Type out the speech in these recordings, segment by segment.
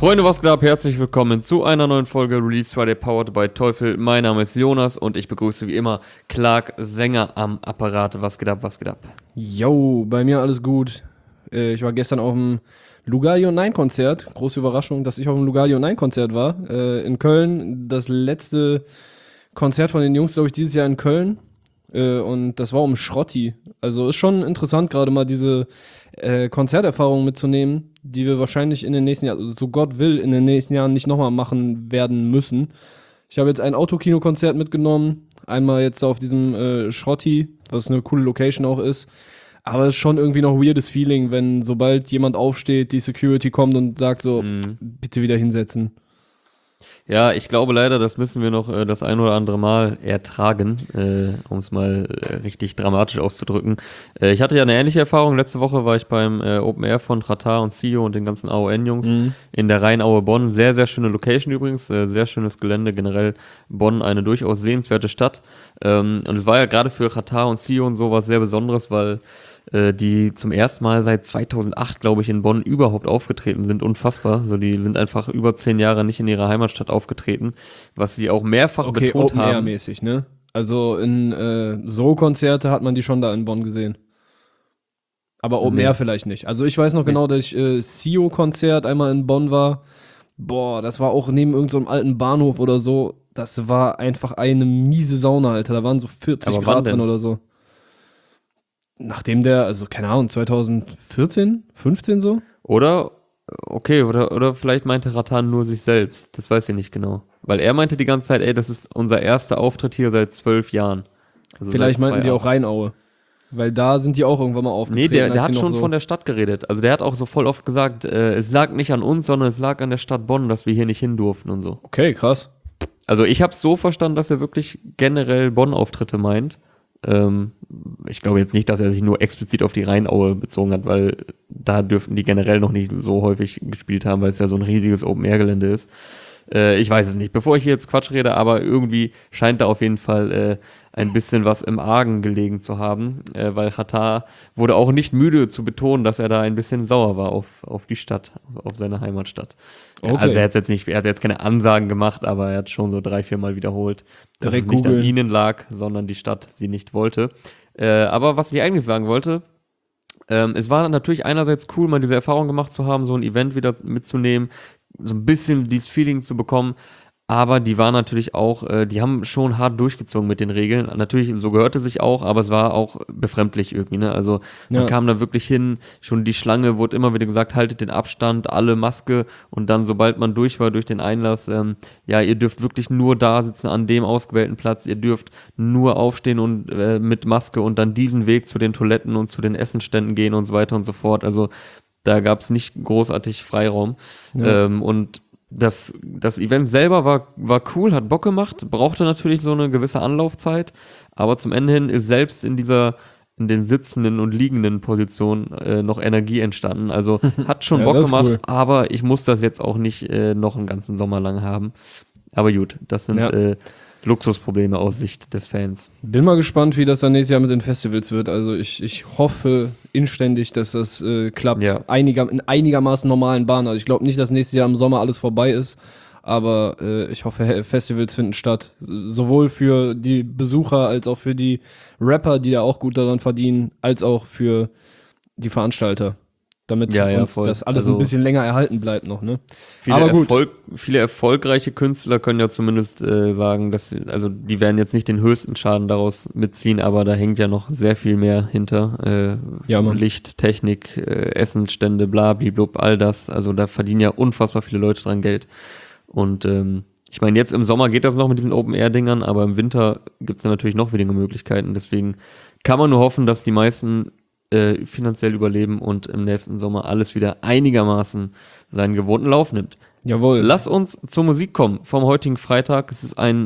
Freunde, was geht ab? Herzlich willkommen zu einer neuen Folge Release Friday powered by Teufel. Mein Name ist Jonas und ich begrüße wie immer Clark Sänger am Apparat. Was geht ab, was geht ab? Yo, bei mir alles gut. Ich war gestern auf dem Lugalio 9 Konzert. Große Überraschung, dass ich auf dem Lugalio 9 Konzert war. In Köln. Das letzte Konzert von den Jungs, glaube ich, dieses Jahr in Köln. Und das war um Schrotti. Also ist schon interessant, gerade mal diese Konzerterfahrung mitzunehmen, die wir wahrscheinlich in den nächsten Jahren, also so Gott will, in den nächsten Jahren nicht nochmal machen werden müssen. Ich habe jetzt ein Autokino-Konzert mitgenommen. Einmal jetzt auf diesem Schrotti, was eine coole Location auch ist. Aber es ist schon irgendwie noch ein weirdes Feeling, wenn sobald jemand aufsteht, die Security kommt und sagt so, bitte wieder hinsetzen. Ja, ich glaube leider, das müssen wir noch das ein oder andere Mal ertragen, um es mal richtig dramatisch auszudrücken. Ich hatte ja eine ähnliche Erfahrung. Letzte Woche war ich beim Open Air von Ratar und Sio und den ganzen AON-Jungs in der Rheinaue Bonn. Sehr, sehr schöne Location übrigens, sehr schönes Gelände. Generell Bonn eine durchaus sehenswerte Stadt. Und es war ja gerade für Ratar und Sio und so was sehr Besonderes, weil die zum ersten Mal seit 2008, glaube ich, in Bonn überhaupt aufgetreten sind. Unfassbar. So, die sind einfach über 10 Jahre nicht in ihrer Heimatstadt aufgetreten, was sie auch mehrfach betont Open haben. Air-mäßig, ne? Also in so Konzerte hat man die schon da in Bonn gesehen. Aber Open Air vielleicht nicht. Also ich weiß noch genau, dass ich Sio-Konzert einmal in Bonn war. Boah, das war auch neben irgendeinem alten Bahnhof oder so. Das war einfach eine miese Sauna, Alter. Da waren so 40 Aber wann Grad denn? drin oder so. Nachdem der, also keine Ahnung, 2014, 15 so? Oder, okay, oder vielleicht meinte Ratan nur sich selbst. Das weiß ich nicht genau. Weil er meinte die ganze Zeit, ey, das ist unser erster Auftritt hier seit 12 Jahren. Also Vielleicht seit meinten die 2 auch Rheinaue. Weil da sind die auch irgendwann mal Nee, aufgetreten. der als hat sie noch schon so von der Stadt geredet. Also der hat auch so voll oft gesagt, es lag nicht an uns, sondern es lag an der Stadt Bonn, dass wir hier nicht hin durften und so. Okay, krass. Also ich habe es so verstanden, dass er wirklich generell Bonn-Auftritte meint. Ich glaube jetzt nicht, dass er sich nur explizit auf die Rheinaue bezogen hat, weil da dürften die generell noch nicht so häufig gespielt haben, weil es ja so ein riesiges Open-Air-Gelände ist. Ich weiß es nicht. Bevor ich hier jetzt Quatsch rede, aber irgendwie scheint da auf jeden Fall ein bisschen was im Argen gelegen zu haben, weil Qatar wurde auch nicht müde zu betonen, dass er da ein bisschen sauer war auf die Stadt, auf seine Heimatstadt. Ja, Okay. also er hat jetzt keine Ansagen gemacht, aber er hat schon so 3-4 Mal wiederholt, dass Direkt es nicht an googeln. ihnen lag, sondern die Stadt sie nicht wollte. Aber was ich eigentlich sagen wollte, es war natürlich einerseits cool, mal diese Erfahrung gemacht zu haben, so ein Event wieder mitzunehmen, so ein bisschen dieses Feeling zu bekommen, aber die waren natürlich auch, die haben schon hart durchgezogen mit den Regeln. Natürlich, so gehörte sich auch, aber es war auch befremdlich irgendwie, ne? Also man Ja. kam da wirklich hin, schon die Schlange wurde immer wieder gesagt, haltet den Abstand, alle Maske und dann, sobald man durch war durch den Einlass, ja, ihr dürft wirklich nur da sitzen an dem ausgewählten Platz, ihr dürft nur aufstehen und mit Maske und dann diesen Weg zu den Toiletten und zu den Essenständen gehen und so weiter und so fort. Also da gab es nicht großartig Freiraum. Ja. Und das Event selber war cool, hat Bock gemacht, brauchte natürlich so eine gewisse Anlaufzeit, aber zum Ende hin ist selbst in den sitzenden und liegenden Positionen noch Energie entstanden. Also hat schon Ja, Bock das ist gemacht, cool. aber ich muss das jetzt auch nicht noch einen ganzen Sommer lang haben. Aber gut, das sind Ja. Luxusprobleme aus Sicht des Fans. Bin mal gespannt, wie das dann nächstes Jahr mit den Festivals wird. Also ich hoffe inständig, dass das klappt. Ja. In einigermaßen normalen Bahnen. Also ich glaube nicht, dass nächstes Jahr im Sommer alles vorbei ist. Aber ich hoffe, Festivals finden statt. Sowohl für die Besucher als auch für die Rapper, die ja auch gut daran verdienen, als auch für die Veranstalter. Damit Ja, uns voll. das alles Also ein bisschen länger erhalten bleibt noch, ne? Aber gut. Viele erfolgreiche Künstler können ja zumindest sagen, also die werden jetzt nicht den höchsten Schaden daraus mitziehen, aber da hängt ja noch sehr viel mehr hinter. Ja, Mann. Licht, Technik, Essensstände, bla, blub, all das. Also da verdienen ja unfassbar viele Leute dran Geld. Und ich meine, jetzt im Sommer geht das noch mit diesen Open-Air-Dingern, aber im Winter gibt es natürlich noch weniger Möglichkeiten. Deswegen kann man nur hoffen, dass die meisten finanziell überleben und im nächsten Sommer alles wieder einigermaßen seinen gewohnten Lauf nimmt. Jawohl. Lass uns zur Musik kommen vom heutigen Freitag. Es ist ein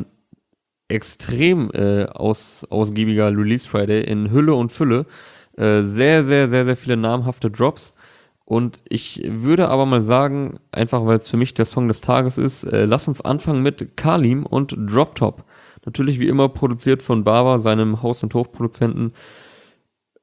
extrem ausgiebiger Release Friday in Hülle und Fülle. Sehr, sehr, sehr, sehr viele namhafte Drops. Und ich würde aber mal sagen, einfach weil es für mich der Song des Tages ist, lass uns anfangen mit Kalim und Drop Top. Natürlich wie immer produziert von Bava, seinem Haus- und Hofproduzenten.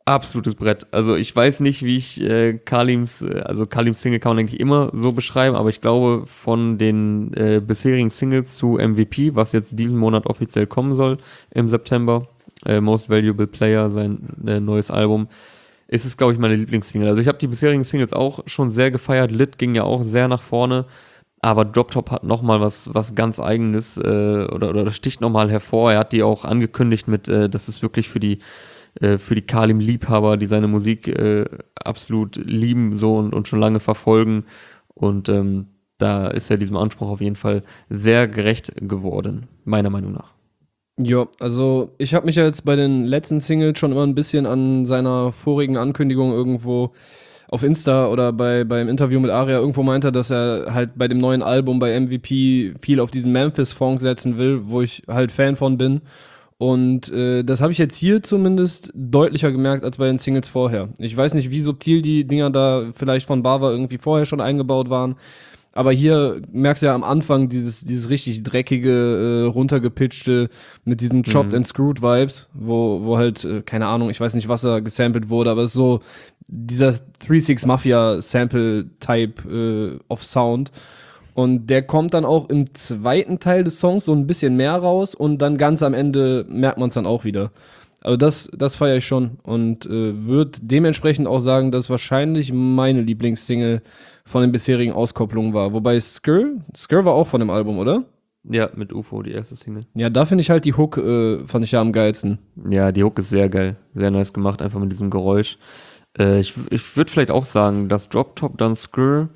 absolutes Brett. Also ich weiß nicht, wie ich Kalims Single kann man eigentlich immer so beschreiben, aber ich glaube, von den bisherigen Singles zu MVP, was jetzt diesen Monat offiziell kommen soll im September, Most Valuable Player, sein neues Album, ist es, glaube ich, meine Lieblingssingle. Also ich habe die bisherigen Singles auch schon sehr gefeiert. Lit ging ja auch sehr nach vorne, aber Drop Top hat nochmal was ganz Eigenes oder das sticht nochmal hervor. Er hat die auch angekündigt mit, das ist wirklich für die Kalim-Liebhaber, die seine Musik absolut lieben so und schon lange verfolgen. Und da ist er diesem Anspruch auf jeden Fall sehr gerecht geworden, meiner Meinung nach. Ja, also ich habe mich ja jetzt bei den letzten Singles schon immer ein bisschen an seiner vorigen Ankündigung irgendwo auf Insta oder beim Interview mit Aria irgendwo meinte, dass er halt bei dem neuen Album bei MVP viel auf diesen Memphis-Funk setzen will, wo ich halt Fan von bin. Und das habe ich jetzt hier zumindest deutlicher gemerkt als bei den Singles vorher. Ich weiß nicht, wie subtil die Dinger da vielleicht von Bava irgendwie vorher schon eingebaut waren. Aber hier merkst du ja am Anfang dieses richtig dreckige, runtergepitchte mit diesen Chopped and Screwed Vibes, wo halt, keine Ahnung, ich weiß nicht, was da gesampelt wurde, aber es ist so dieser 3-6 Mafia Sample Type of Sound. Und der kommt dann auch im zweiten Teil des Songs so ein bisschen mehr raus und dann ganz am Ende merkt man es dann auch wieder. Also das feiere ich schon und würde dementsprechend auch sagen, dass wahrscheinlich meine Lieblingssingle von den bisherigen Auskopplungen war. Wobei Skr war auch von dem Album, oder? Ja, mit UFO, die erste Single. Ja, da finde ich halt die Hook, fand ich ja am geilsten. Ja, die Hook ist sehr geil, sehr nice gemacht, einfach mit diesem Geräusch. Ich würde vielleicht auch sagen, dass Drop Top dann Skr.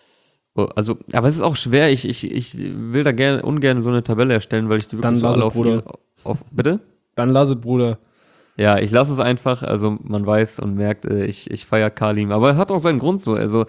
Also, aber es ist auch schwer, ich will da ungern so eine Tabelle erstellen, weil ich die wirklich Dann so alle Bruder. Bitte? Dann lass es, Bruder. Ja, ich lasse es einfach, also man weiß und merkt, ich feiere Kalim, aber es hat auch seinen Grund so, also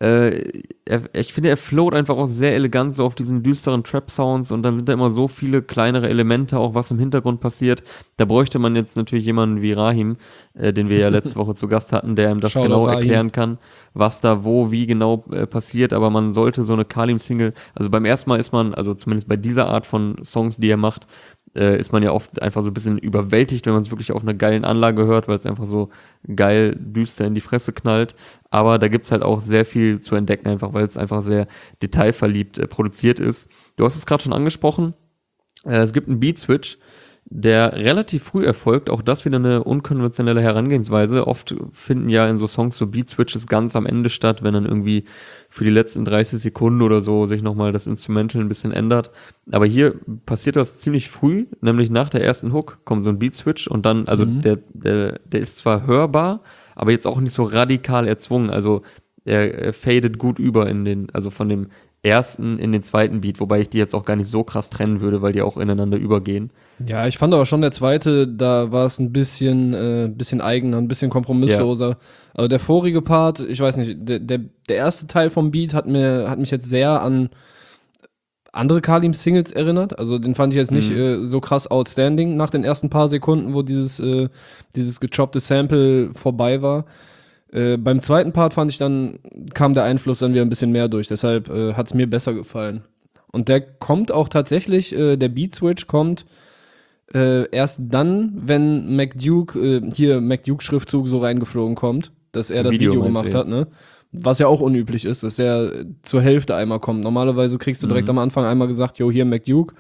ich finde, er float einfach auch sehr elegant so auf diesen düsteren Trap-Sounds und dann sind da immer so viele kleinere Elemente, auch was im Hintergrund passiert. Da bräuchte man jetzt natürlich jemanden wie Rahim, den wir ja letzte Woche zu Gast hatten, der ihm das genau erklären kann, was da wie genau passiert, aber man sollte so eine Kalim-Single, also beim ersten Mal ist man, also zumindest bei dieser Art von Songs, die er macht, ist man ja oft einfach so ein bisschen überwältigt, wenn man es wirklich auf einer geilen Anlage hört, weil es einfach so geil düster in die Fresse knallt. Aber da gibt's halt auch sehr viel zu entdecken, einfach weil es einfach sehr detailverliebt produziert ist. Du hast es gerade schon angesprochen, es gibt einen Beat-Switch, der relativ früh erfolgt, auch das wieder eine unkonventionelle Herangehensweise. Oft finden ja in so Songs so Beat-Switches ganz am Ende statt, wenn dann irgendwie für die letzten 30 Sekunden oder so sich nochmal das Instrumental ein bisschen ändert. Aber hier passiert das ziemlich früh, nämlich nach der ersten Hook kommt so ein Beat-Switch und dann, also der ist zwar hörbar, aber jetzt auch nicht so radikal erzwungen. Also er fadet gut über also von dem ersten in den zweiten Beat, wobei ich die jetzt auch gar nicht so krass trennen würde, weil die auch ineinander übergehen. Ja, ich fand aber schon der zweite, da war es ein bisschen eigener, ein bisschen kompromissloser. Ja. Also der vorige Part, ich weiß nicht, der erste Teil vom Beat hat mich jetzt sehr an andere Kalim-Singles erinnert. Also den fand ich jetzt nicht so krass outstanding nach den ersten paar Sekunden, wo dieses gechoppte Sample vorbei war. Beim zweiten Part fand ich dann, kam der Einfluss dann wieder ein bisschen mehr durch, deshalb hat es mir besser gefallen. Und der kommt auch tatsächlich, der Beat-Switch kommt erst dann, wenn McDuke-Schriftzug so reingeflogen kommt, dass er das Video gemacht hat, ne? Was ja auch unüblich ist, dass der zur Hälfte einmal kommt. Normalerweise kriegst du direkt am Anfang einmal gesagt, jo, hier McDuke.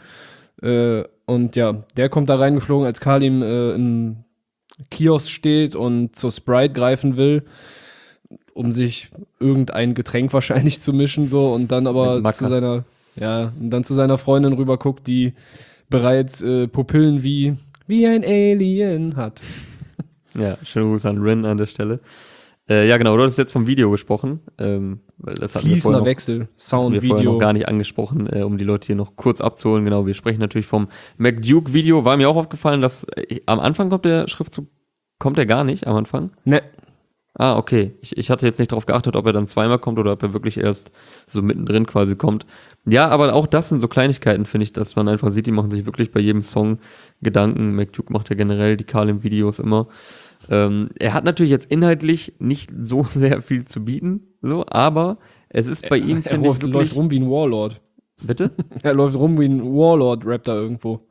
Und ja, der kommt da reingeflogen, als Kalim im Kiosk steht und zur Sprite greifen will, um sich irgendein Getränk wahrscheinlich zu mischen, so, und dann aber zu seiner Freundin rüber guckt, die bereits Pupillen wie ein Alien hat. Ja, schönen Gruß an Rin an der Stelle. Ja, genau, du hattest jetzt vom Video gesprochen. Weil das fließender Wechsel, Sound, Video. Vorher noch gar nicht angesprochen, um die Leute hier noch kurz abzuholen. Genau, wir sprechen natürlich vom McDuke-Video. War mir auch aufgefallen, dass am Anfang kommt der Schriftzug, kommt er gar nicht am Anfang? Ne. Ah, okay. Ich hatte jetzt nicht darauf geachtet, ob er dann zweimal kommt oder ob er wirklich erst so mittendrin quasi kommt. Ja, aber auch das sind so Kleinigkeiten, finde ich, dass man einfach sieht, die machen sich wirklich bei jedem Song Gedanken. McDuke macht ja generell die Kalim-Videos immer. Er hat natürlich jetzt inhaltlich nicht so sehr viel zu bieten, so, aber es ist bei ihm, finde ich, läuft rum wie ein Warlord. Bitte? Er läuft rum wie ein Warlord, rappt da irgendwo.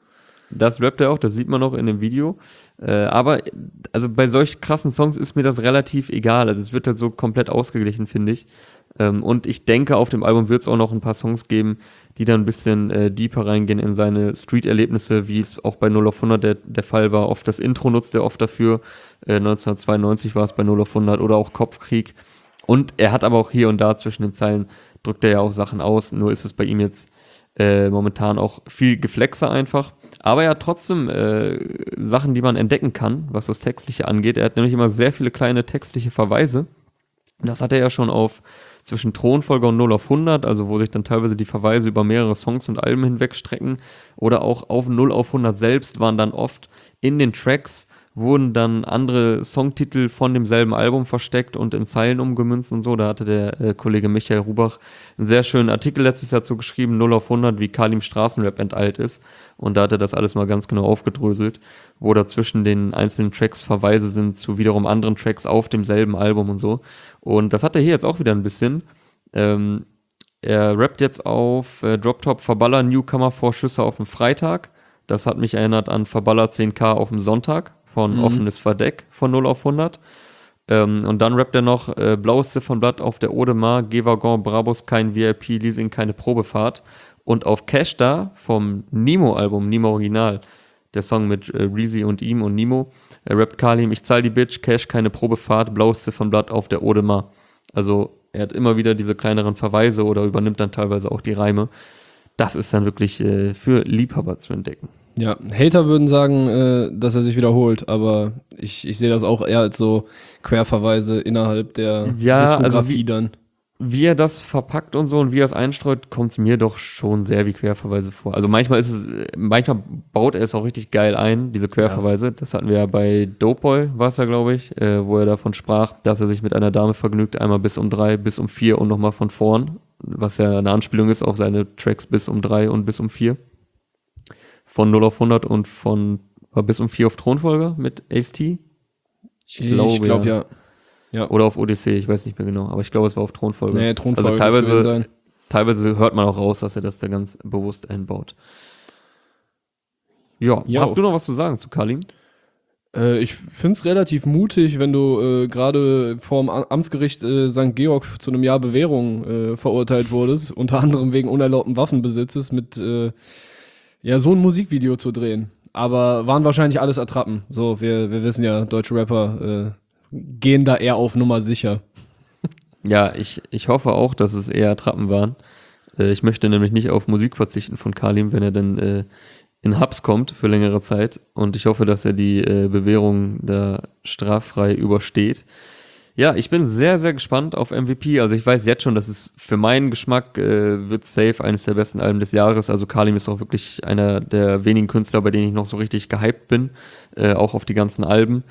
das rappt er auch, das sieht man auch in dem Video. Aber also bei solch krassen Songs ist mir das relativ egal. Also es wird halt so komplett ausgeglichen, finde ich. Und ich denke, auf dem Album wird es auch noch ein paar Songs geben, die dann ein bisschen deeper reingehen in seine Street-Erlebnisse, wie es auch bei 0 auf 100 der Fall war. Oft das Intro nutzt er oft dafür. 1992 war es bei 0 auf 100 oder auch Kopfkrieg. Und er hat aber auch hier und da zwischen den Zeilen, drückt er ja auch Sachen aus. Nur ist es bei ihm jetzt momentan auch viel Geflexer einfach. Aber er hat trotzdem Sachen, die man entdecken kann, was das Textliche angeht. Er hat nämlich immer sehr viele kleine textliche Verweise. Das hat er ja schon auf zwischen Thronfolger und 0 auf 100, also wo sich dann teilweise die Verweise über mehrere Songs und Alben hinweg strecken. Oder auch auf 0 auf 100 selbst waren dann oft in den Tracks wurden dann andere Songtitel von demselben Album versteckt und in Zeilen umgemünzt und so. Da hatte der Kollege Michael Rubach einen sehr schönen Artikel letztes Jahr zu geschrieben, 0 auf 100, wie Kalim Straßenrap enteilt ist. Und da hat er das alles mal ganz genau aufgedröselt, wo da zwischen den einzelnen Tracks Verweise sind zu wiederum anderen Tracks auf demselben Album und so. Und das hat er hier jetzt auch wieder ein bisschen. Er rappt jetzt auf Drop Top Verballer Newcomer Vorschüsse auf dem Freitag. Das hat mich erinnert an Verballer 10K auf dem Sonntag von Offenes Verdeck von 0 auf 100. Und dann rappt er noch Blaues Ziffernblatt auf der Audemars, G-Wagon, Brabus, kein VIP-Leasing, keine Probefahrt. Und auf Cash da vom Nemo-Album, Nemo Original, der Song mit Reezy und ihm und Nemo, rappt Kalim, ich zahl die Bitch, Cash, keine Probefahrt, Blaues Ziffernblatt auf der Audemars. Also er hat immer wieder diese kleineren Verweise oder übernimmt dann teilweise auch die Reime. Das ist dann wirklich für Liebhaber zu entdecken. Ja, Hater würden sagen, dass er sich wiederholt, aber ich sehe das auch eher als so Querverweise innerhalb der Diskografie dann. Wie er das verpackt und so und wie er es einstreut, kommt es mir doch schon sehr wie Querverweise vor. Also manchmal baut er es auch richtig geil ein, diese Querverweise. Ja. Das hatten wir ja bei Dopeboy, war es ja, glaube ich, wo er davon sprach, dass er sich mit einer Dame vergnügt, einmal bis um 3, bis um 4 und nochmal von vorn, was ja eine Anspielung ist auf seine Tracks bis um 3 und bis um 4. Von 0 auf 100 und von bis um 4 auf Thronfolger mit Ace-T. Ich glaube ja. Ja. Oder auf Odyssee, ich weiß nicht mehr genau, aber ich glaube, es war auf Thronfolger. Nee, Thronfolger. Also teilweise hört man auch raus, dass er das da ganz bewusst einbaut. Ja, hast du noch was zu sagen zu Kalim? Ich finde es relativ mutig, wenn du gerade vorm Amtsgericht St. Georg zu einem Jahr Bewährung verurteilt wurdest, unter anderem wegen unerlaubten Waffenbesitzes mit so ein Musikvideo zu drehen. Aber waren wahrscheinlich alles Attrappen. So, wir wissen ja, deutsche Rapper gehen da eher auf Nummer sicher. Ja, ich hoffe auch, dass es eher Attrappen waren. Ich möchte nämlich nicht auf Musik verzichten von Kalim, wenn er dann in Hubs kommt für längere Zeit. Und ich hoffe, dass er die Bewährung da straffrei übersteht. Ja, ich bin sehr, sehr gespannt auf MVP. Also ich weiß jetzt schon, dass es für meinen Geschmack wird safe eines der besten Alben des Jahres. Also Kalim ist auch wirklich einer der wenigen Künstler, bei denen ich noch so richtig gehypt bin. Auch auf die ganzen Alben.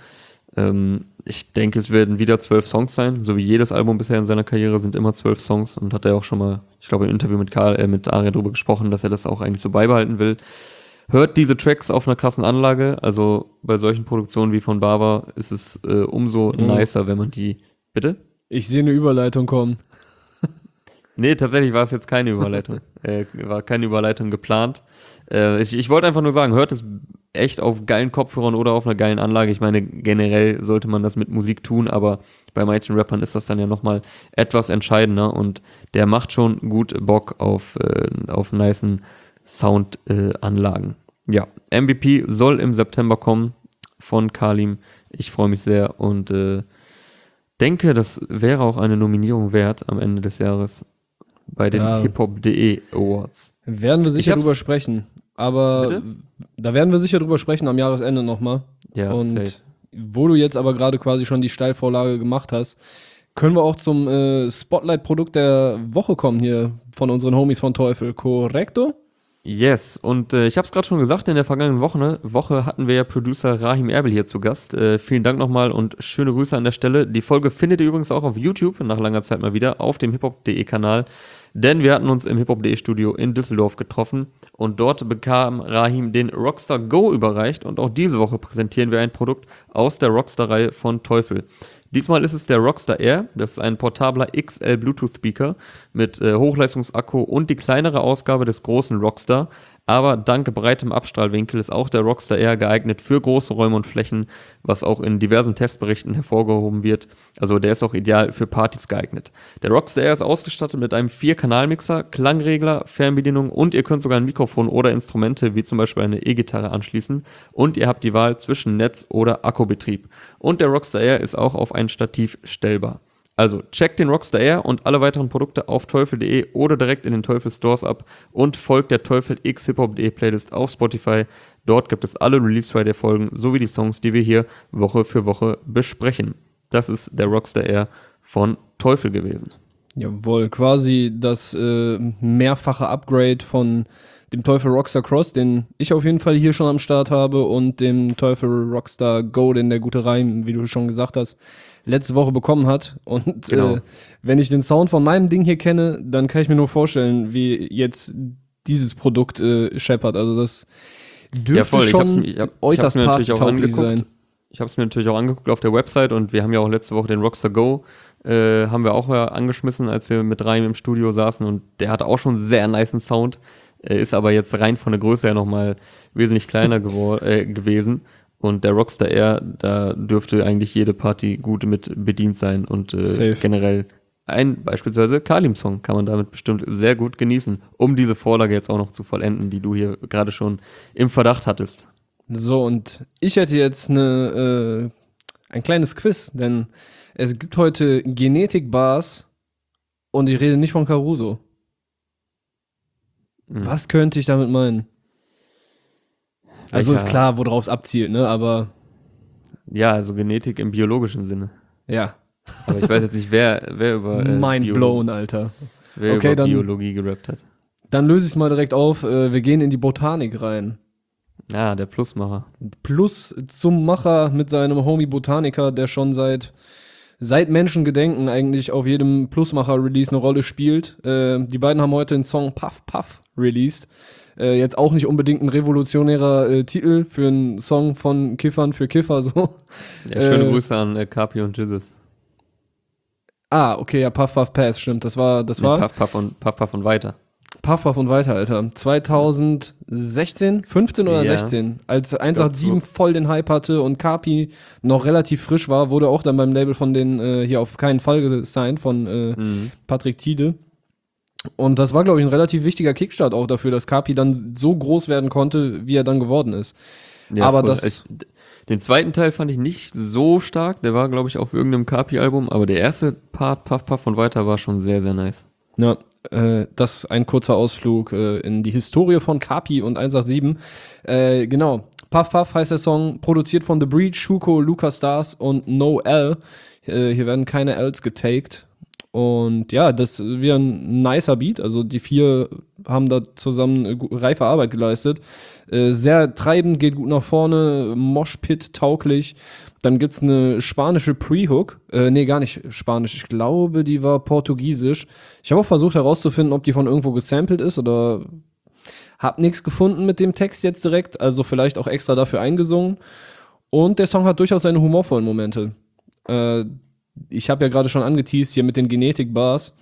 Ich denke, es werden wieder 12 Songs sein, so wie jedes Album bisher in seiner Karriere sind immer 12 Songs und hat er auch schon mal, ich glaube im Interview mit Aria drüber gesprochen, dass er das auch eigentlich so beibehalten will. Hört diese Tracks auf einer krassen Anlage, also bei solchen Produktionen wie von Baba ist es umso nicer, wenn man die, bitte? Ich sehe eine Überleitung kommen. Nee, tatsächlich war es jetzt keine Überleitung, war keine Überleitung geplant. Ich wollte einfach nur sagen, hört es echt auf geilen Kopfhörern oder auf einer geilen Anlage. Ich meine, generell sollte man das mit Musik tun, aber bei manchen Rappern ist das dann ja nochmal etwas entscheidender und der macht schon gut Bock auf nicen Soundanlagen. Ja, MVP soll im September kommen von Kalim. Ich freue mich sehr und denke, das wäre auch eine Nominierung wert am Ende des Jahres bei den hiphop.de Awards. Werden wir sicher drüber sprechen. Aber Bitte? Da werden wir sicher drüber sprechen am Jahresende nochmal. Ja, und safe. Wo du jetzt aber gerade quasi schon die Steilvorlage gemacht hast, können wir auch zum Spotlight-Produkt der Woche kommen hier von unseren Homies von Teufel. Korrekto? Yes, und ich habe es gerade schon gesagt, in der vergangenen Woche hatten wir ja Producer Rahim Erbel hier zu Gast. Vielen Dank nochmal und schöne Grüße an der Stelle. Die Folge findet ihr übrigens auch auf YouTube, nach langer Zeit mal wieder, auf dem hiphop.de Kanal. Denn wir hatten uns im hiphop.de Studio in Düsseldorf getroffen und dort bekam Rahim den Rockstar Go überreicht und auch diese Woche präsentieren wir ein Produkt aus der Rockstar-Reihe von Teufel. Diesmal ist es der Rockstar Air, das ist ein portabler XL Bluetooth Speaker mit Hochleistungsakku und die kleinere Ausgabe des großen Rockstar. Aber dank breitem Abstrahlwinkel ist auch der Rockstar Air geeignet für große Räume und Flächen, was auch in diversen Testberichten hervorgehoben wird. Also der ist auch ideal für Partys geeignet. Der Rockstar Air ist ausgestattet mit einem 4-Kanal-Mixer, Klangregler, Fernbedienung und ihr könnt sogar ein Mikrofon oder Instrumente wie zum Beispiel eine E-Gitarre anschließen. Und ihr habt die Wahl zwischen Netz- oder Akkubetrieb. Und der Rockstar Air ist auch auf ein Stativ stellbar. Also checkt den Rockstar Air und alle weiteren Produkte auf teufel.de oder direkt in den Teufel Stores ab und folgt der Teufel X Hip-Hop.de Playlist auf Spotify. Dort gibt es alle Release Friday Folgen sowie die Songs, die wir hier Woche für Woche besprechen. Das ist der Rockstar Air von Teufel gewesen. Jawohl, quasi das mehrfache Upgrade von dem Teufel Rockstar Cross, den ich auf jeden Fall hier schon am Start habe, und dem Teufel Rockstar Go, den der gute Reim, wie du schon gesagt hast, letzte Woche bekommen hat. Und Genau. wenn ich den Sound von meinem Ding hier kenne, dann kann ich mir nur vorstellen, wie jetzt dieses Produkt scheppert. Also das dürfte schon äußerst partytauglich sein. Ich habe es mir natürlich auch angeguckt auf der Website und wir haben ja auch letzte Woche den Rockstar Go haben wir auch angeschmissen, als wir mit Reim im Studio saßen, und der hatte auch schon sehr nicen Sound, ist aber jetzt rein von der Größe her nochmal wesentlich kleiner gewesen. Und der Rockstar Air, da dürfte eigentlich jede Party gut mit bedient sein und generell ein beispielsweise Kalim-Song kann man damit bestimmt sehr gut genießen, um diese Vorlage jetzt auch noch zu vollenden, die du hier gerade schon im Verdacht hattest. So, und ich hätte jetzt ein kleines Quiz, denn es gibt heute Genetik-Bars und ich rede nicht von Caruso. Was könnte ich damit meinen? Also ist klar, worauf es abzielt, ne? Aber ja, also Genetik im biologischen Sinne. Ja. Aber ich weiß jetzt nicht, wer über Mind blown, Alter. Wer okay, über Biologie gerappt hat. Dann löse ich es mal direkt auf. Wir gehen in die Botanik rein. Ja, der Plusmacher. Plus zum Macher mit seinem Homie Botaniker, der schon seit Menschengedenken eigentlich auf jedem Plusmacher-Release eine Rolle spielt. Die beiden haben heute den Song Puff Puff released. Jetzt auch nicht unbedingt ein revolutionärer Titel für einen Song von Kiffern für Kiffer, so. Ja, schöne Grüße an Kapi und Jizzes. Okay, ja, Puff Puff Pass, stimmt. Das war Puff Puff und weiter. Puff Puff und weiter, Alter. 2016, 15 oder 16, als 187 voll den Hype hatte und Kapi noch relativ frisch war, wurde auch dann beim Label von denen hier auf keinen Fall gesigned, von Patrick Tiede. Und das war, glaube ich, ein relativ wichtiger Kickstart auch dafür, dass Kapi dann so groß werden konnte, wie er dann geworden ist. Ja, aber voll. Den zweiten Teil fand ich nicht so stark, der war, glaube ich, auf irgendeinem Kapi-Album, aber der erste Part, Puff Puff und weiter, war schon sehr, sehr nice. Ja, das ist ein kurzer Ausflug in die Historie von Kapi und 187. Genau, Puff Puff heißt der Song, produziert von The Breach, Schuko, Lucas Stars und No L. Hier werden keine Ls getaked. Und ja, das ist wieder ein nicer Beat. Also die vier haben da zusammen reife Arbeit geleistet. Sehr treibend, geht gut nach vorne, Moshpit tauglich. Dann gibt's eine spanische Pre-Hook. Nee, gar nicht Spanisch. Ich glaube, die war portugiesisch. Ich habe auch versucht herauszufinden, ob die von irgendwo gesampelt ist oder hab nichts gefunden mit dem Text jetzt direkt. Also vielleicht auch extra dafür eingesungen. Und der Song hat durchaus seine humorvollen Momente. Ich habe ja gerade schon angeteased hier mit den Genetik-Bars.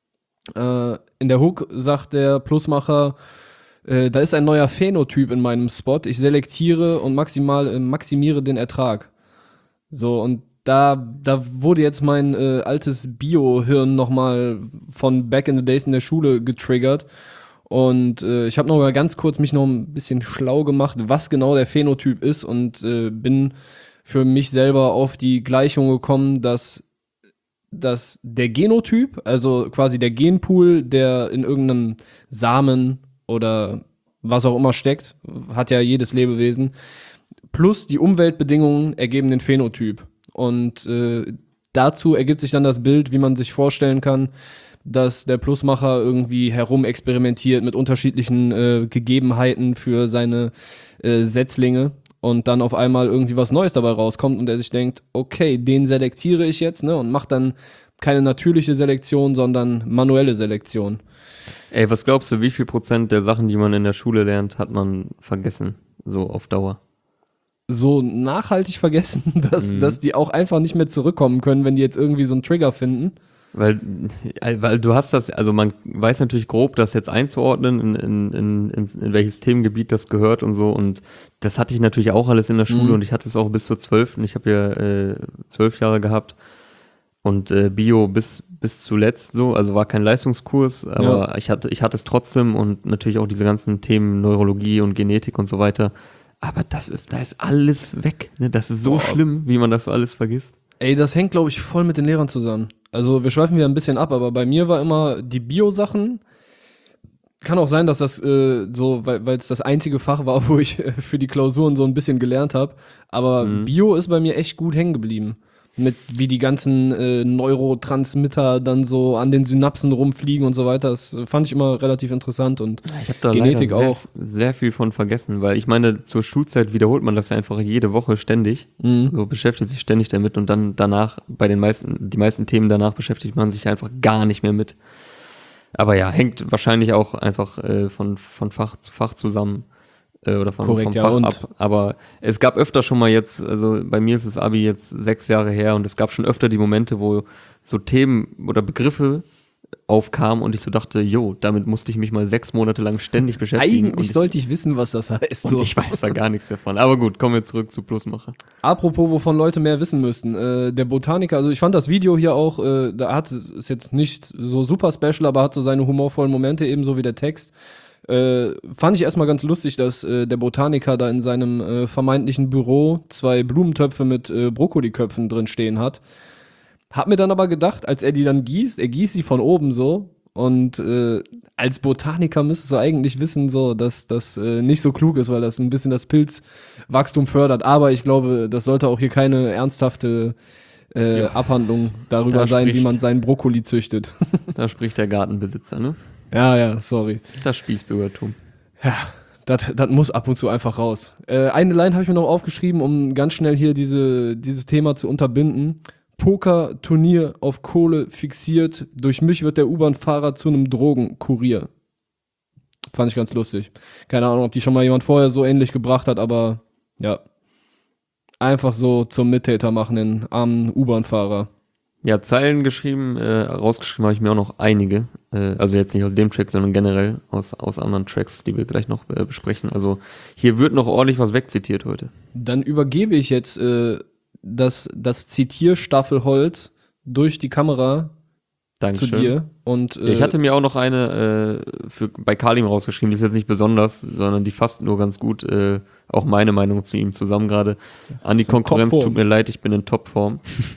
In der Hook sagt der Plusmacher, da ist ein neuer Phänotyp in meinem Spot. Ich selektiere und maximiere den Ertrag. So, und da wurde jetzt mein altes Bio-Hirn nochmal von back in the days in der Schule getriggert. Und ich habe noch mal ganz kurz mich noch ein bisschen schlau gemacht, was genau der Phänotyp ist, und bin für mich selber auf die Gleichung gekommen, dass der Genotyp, also quasi der Genpool, der in irgendeinem Samen oder was auch immer steckt, hat ja jedes Lebewesen, plus die Umweltbedingungen ergeben den Phänotyp. Und dazu ergibt sich dann das Bild, wie man sich vorstellen kann, dass der Plusmacher irgendwie herumexperimentiert mit unterschiedlichen Gegebenheiten für seine Setzlinge und dann auf einmal irgendwie was Neues dabei rauskommt und er sich denkt, okay, den selektiere ich jetzt, ne, und macht dann keine natürliche Selektion, sondern manuelle Selektion. Ey, was glaubst du, wie viel Prozent der Sachen, die man in der Schule lernt, hat man vergessen, so auf Dauer? So nachhaltig vergessen, dass die auch einfach nicht mehr zurückkommen können, wenn die jetzt irgendwie so einen Trigger finden. Weil du hast das, also man weiß natürlich grob, das jetzt einzuordnen, in welches Themengebiet das gehört und so. Und das hatte ich natürlich auch alles in der Schule und ich hatte es auch bis zur 12. Ich habe ja 12 Jahre gehabt und Bio bis zuletzt so, also war kein Leistungskurs, aber ich hatte es trotzdem und natürlich auch diese ganzen Themen Neurologie und Genetik und so weiter. Aber da ist alles weg. Ne? Das ist so schlimm, wie man das so alles vergisst. Ey, das hängt, glaube ich, voll mit den Lehrern zusammen. Also wir schweifen wieder ein bisschen ab, aber bei mir war immer die Bio-Sachen. Kann auch sein, dass das so, weil es das einzige Fach war, wo ich für die Klausuren so ein bisschen gelernt habe. Aber Bio ist bei mir echt gut hängen geblieben. Mit wie die ganzen Neurotransmitter dann so an den Synapsen rumfliegen und so weiter. Das fand ich immer relativ interessant und Ich habe da Genetik leider auch. sehr viel von vergessen, weil ich meine, zur Schulzeit wiederholt man das ja einfach jede Woche ständig. So beschäftigt sich ständig damit und dann danach, die meisten Themen danach beschäftigt man sich einfach gar nicht mehr mit. Aber ja, hängt wahrscheinlich auch einfach von Fach zu Fach zusammen oder Korrekt, vom ja, Fach und? ab. Aber es gab öfter schon mal jetzt, also bei mir ist das Abi jetzt 6 Jahre her und es gab schon öfter die Momente, wo so Themen oder Begriffe aufkamen und ich so dachte, jo, damit musste ich mich mal 6 Monate lang ständig beschäftigen. Eigentlich sollte ich wissen, was das heißt. und ich weiß da gar nichts mehr von. Aber gut, kommen wir zurück zu Plusmacher. Apropos, wovon Leute mehr wissen müssten. Der Botaniker, also ich fand das Video hier auch, ist jetzt nicht so super special, aber hat so seine humorvollen Momente, ebenso wie der Text. Fand ich erstmal ganz lustig, dass der Botaniker da in seinem vermeintlichen Büro 2 Blumentöpfe mit Brokkoliköpfen drin stehen hat. Hab mir dann aber gedacht, als er die dann gießt, er gießt sie von oben so und als Botaniker müsstest du eigentlich wissen, so, dass das nicht so klug ist, weil das ein bisschen das Pilzwachstum fördert. Aber ich glaube, das sollte auch hier keine ernsthafte Abhandlung darüber Da sein, wie spricht- man seinen Brokkoli züchtet. Da spricht der Gartenbesitzer, ne? Ja, sorry. Das Spießbürgertum. Ja, das muss ab und zu einfach raus. Eine Line habe ich mir noch aufgeschrieben, um ganz schnell hier dieses Thema zu unterbinden. Poker-Turnier auf Kohle fixiert. Durch mich wird der U-Bahn-Fahrer zu einem Drogenkurier. Fand ich ganz lustig. Keine Ahnung, ob die schon mal jemand vorher so ähnlich gebracht hat, aber ja. Einfach so zum Mittäter machen, den armen U-Bahn-Fahrer. Ja, Zeilen geschrieben, rausgeschrieben habe ich mir auch noch einige. Also jetzt nicht aus dem Track, sondern generell aus anderen Tracks, die wir gleich noch besprechen. Also hier wird noch ordentlich was wegzitiert heute. Dann übergebe ich jetzt das Zitierstaffelholz durch die Kamera Dankeschön. zu dir. Und, Ich hatte mir auch noch eine bei Kalim rausgeschrieben, die ist jetzt nicht besonders, sondern die fasst nur ganz gut auch meine Meinung zu ihm zusammen gerade. An die ist in Konkurrenz, Topform. tut mir leid, ich bin in Topform.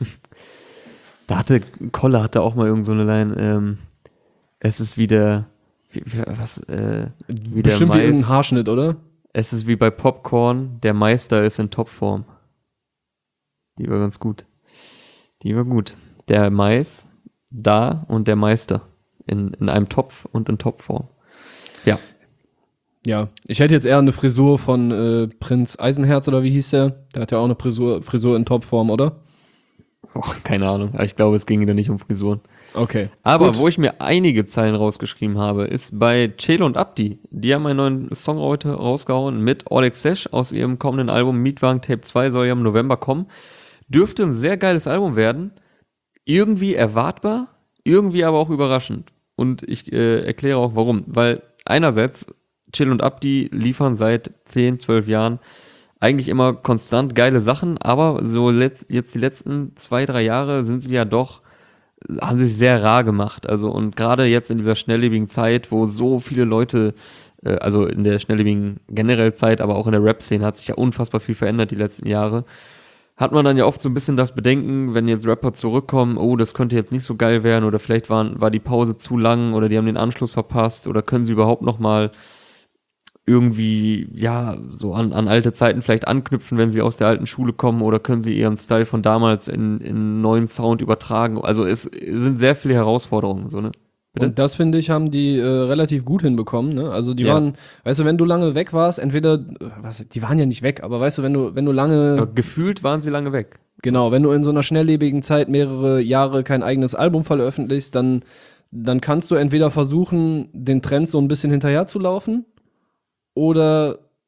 Kolle hatte auch mal irgend so eine Line, es ist wie der, wie der bestimmt wie irgendein Mais, Haarschnitt, oder? es ist wie bei Popcorn, der Meister ist in Topform. Die war ganz gut. Die war gut. Der Mais da und der Meister in einem Topf und in Topform. Ja. Ja, ich hätte jetzt eher eine Frisur von Prinz Eisenherz, oder wie hieß der? Der hat ja auch eine Frisur in Topform, oder? Keine Ahnung, aber ich glaube, es ging da nicht um Frisuren. Okay. Aber Gut. wo ich mir einige Zeilen rausgeschrieben habe, ist bei Celo und Abdi. Die haben einen neuen Song heute rausgehauen mit Oleg Sesh aus ihrem kommenden Album Mietwagen Tape 2, soll ja im November kommen. Dürfte ein sehr geiles Album werden. Irgendwie erwartbar, irgendwie aber auch überraschend. Und ich erkläre auch warum. Weil einerseits, Chill und Abdi liefern seit 10, 12 Jahren eigentlich immer konstant geile Sachen, aber so jetzt die letzten 2, 3 Jahre sind sie ja doch, haben sich sehr rar gemacht. Also und gerade jetzt in dieser schnelllebigen Zeit, wo so viele Leute, also in der schnelllebigen generell Zeit, aber auch in der Rap-Szene hat sich ja unfassbar viel verändert die letzten Jahre, hat man dann ja oft so ein bisschen das Bedenken, wenn jetzt Rapper zurückkommen, oh, das könnte jetzt nicht so geil werden oder vielleicht war die Pause zu lang oder die haben den Anschluss verpasst oder können sie überhaupt noch mal irgendwie, ja, so an alte Zeiten vielleicht anknüpfen, wenn sie aus der alten Schule kommen oder können sie ihren Style von damals in neuen Sound übertragen. Also es sind sehr viele Herausforderungen, so, ne? Bitte? Und das, finde ich, haben die relativ gut hinbekommen, ne? Also die Ja. waren, weißt du, wenn du lange weg warst, entweder, die waren ja nicht weg, aber weißt du, wenn du lange, Aber gefühlt waren sie lange weg. genau, wenn du in so einer schnelllebigen Zeit mehrere Jahre kein eigenes Album veröffentlichst, dann kannst du entweder versuchen, den Trend so ein bisschen hinterherzulaufen oder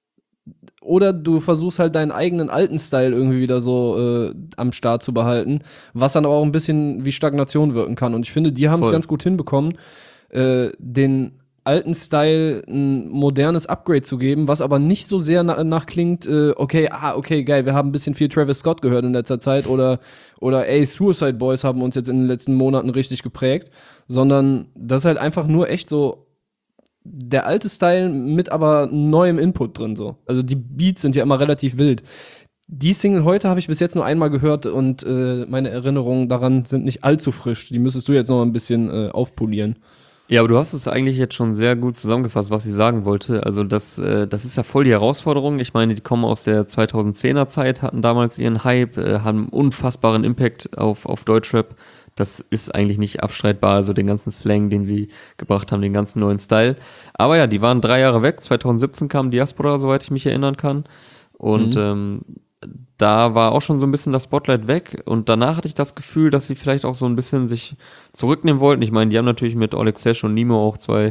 oder du versuchst halt deinen eigenen alten Style irgendwie wieder so am Start zu behalten, was dann aber auch ein bisschen wie Stagnation wirken kann. Und ich finde, die haben es Voll. ganz gut hinbekommen, den alten Style ein modernes Upgrade zu geben, was aber nicht so sehr nach klingt, okay, geil, wir haben ein bisschen viel Travis Scott gehört in letzter Zeit oder ey, Suicide Boys haben uns jetzt in den letzten Monaten richtig geprägt, sondern das ist halt einfach nur echt so der alte Style mit aber neuem Input drin so. Also die Beats sind ja immer relativ wild. Die Single heute habe ich bis jetzt nur einmal gehört und meine Erinnerungen daran sind nicht allzu frisch. Die müsstest du jetzt noch ein bisschen aufpolieren. Ja, aber du hast es eigentlich jetzt schon sehr gut zusammengefasst, was ich sagen wollte. Also das ist ja voll die Herausforderung. Ich meine, die kommen aus der 2010er Zeit, hatten damals ihren Hype, haben unfassbaren Impact auf Deutschrap. Das ist eigentlich nicht abstreitbar, also den ganzen Slang, den sie gebracht haben, den ganzen neuen Style. Aber ja, die waren 3 Jahre weg. 2017 kam Diaspora, soweit ich mich erinnern kann. Und da war auch schon so ein bisschen das Spotlight weg. Und danach hatte ich das Gefühl, dass sie vielleicht auch so ein bisschen sich zurücknehmen wollten. Ich meine, die haben natürlich mit Oleg Sesh und Nemo auch zwei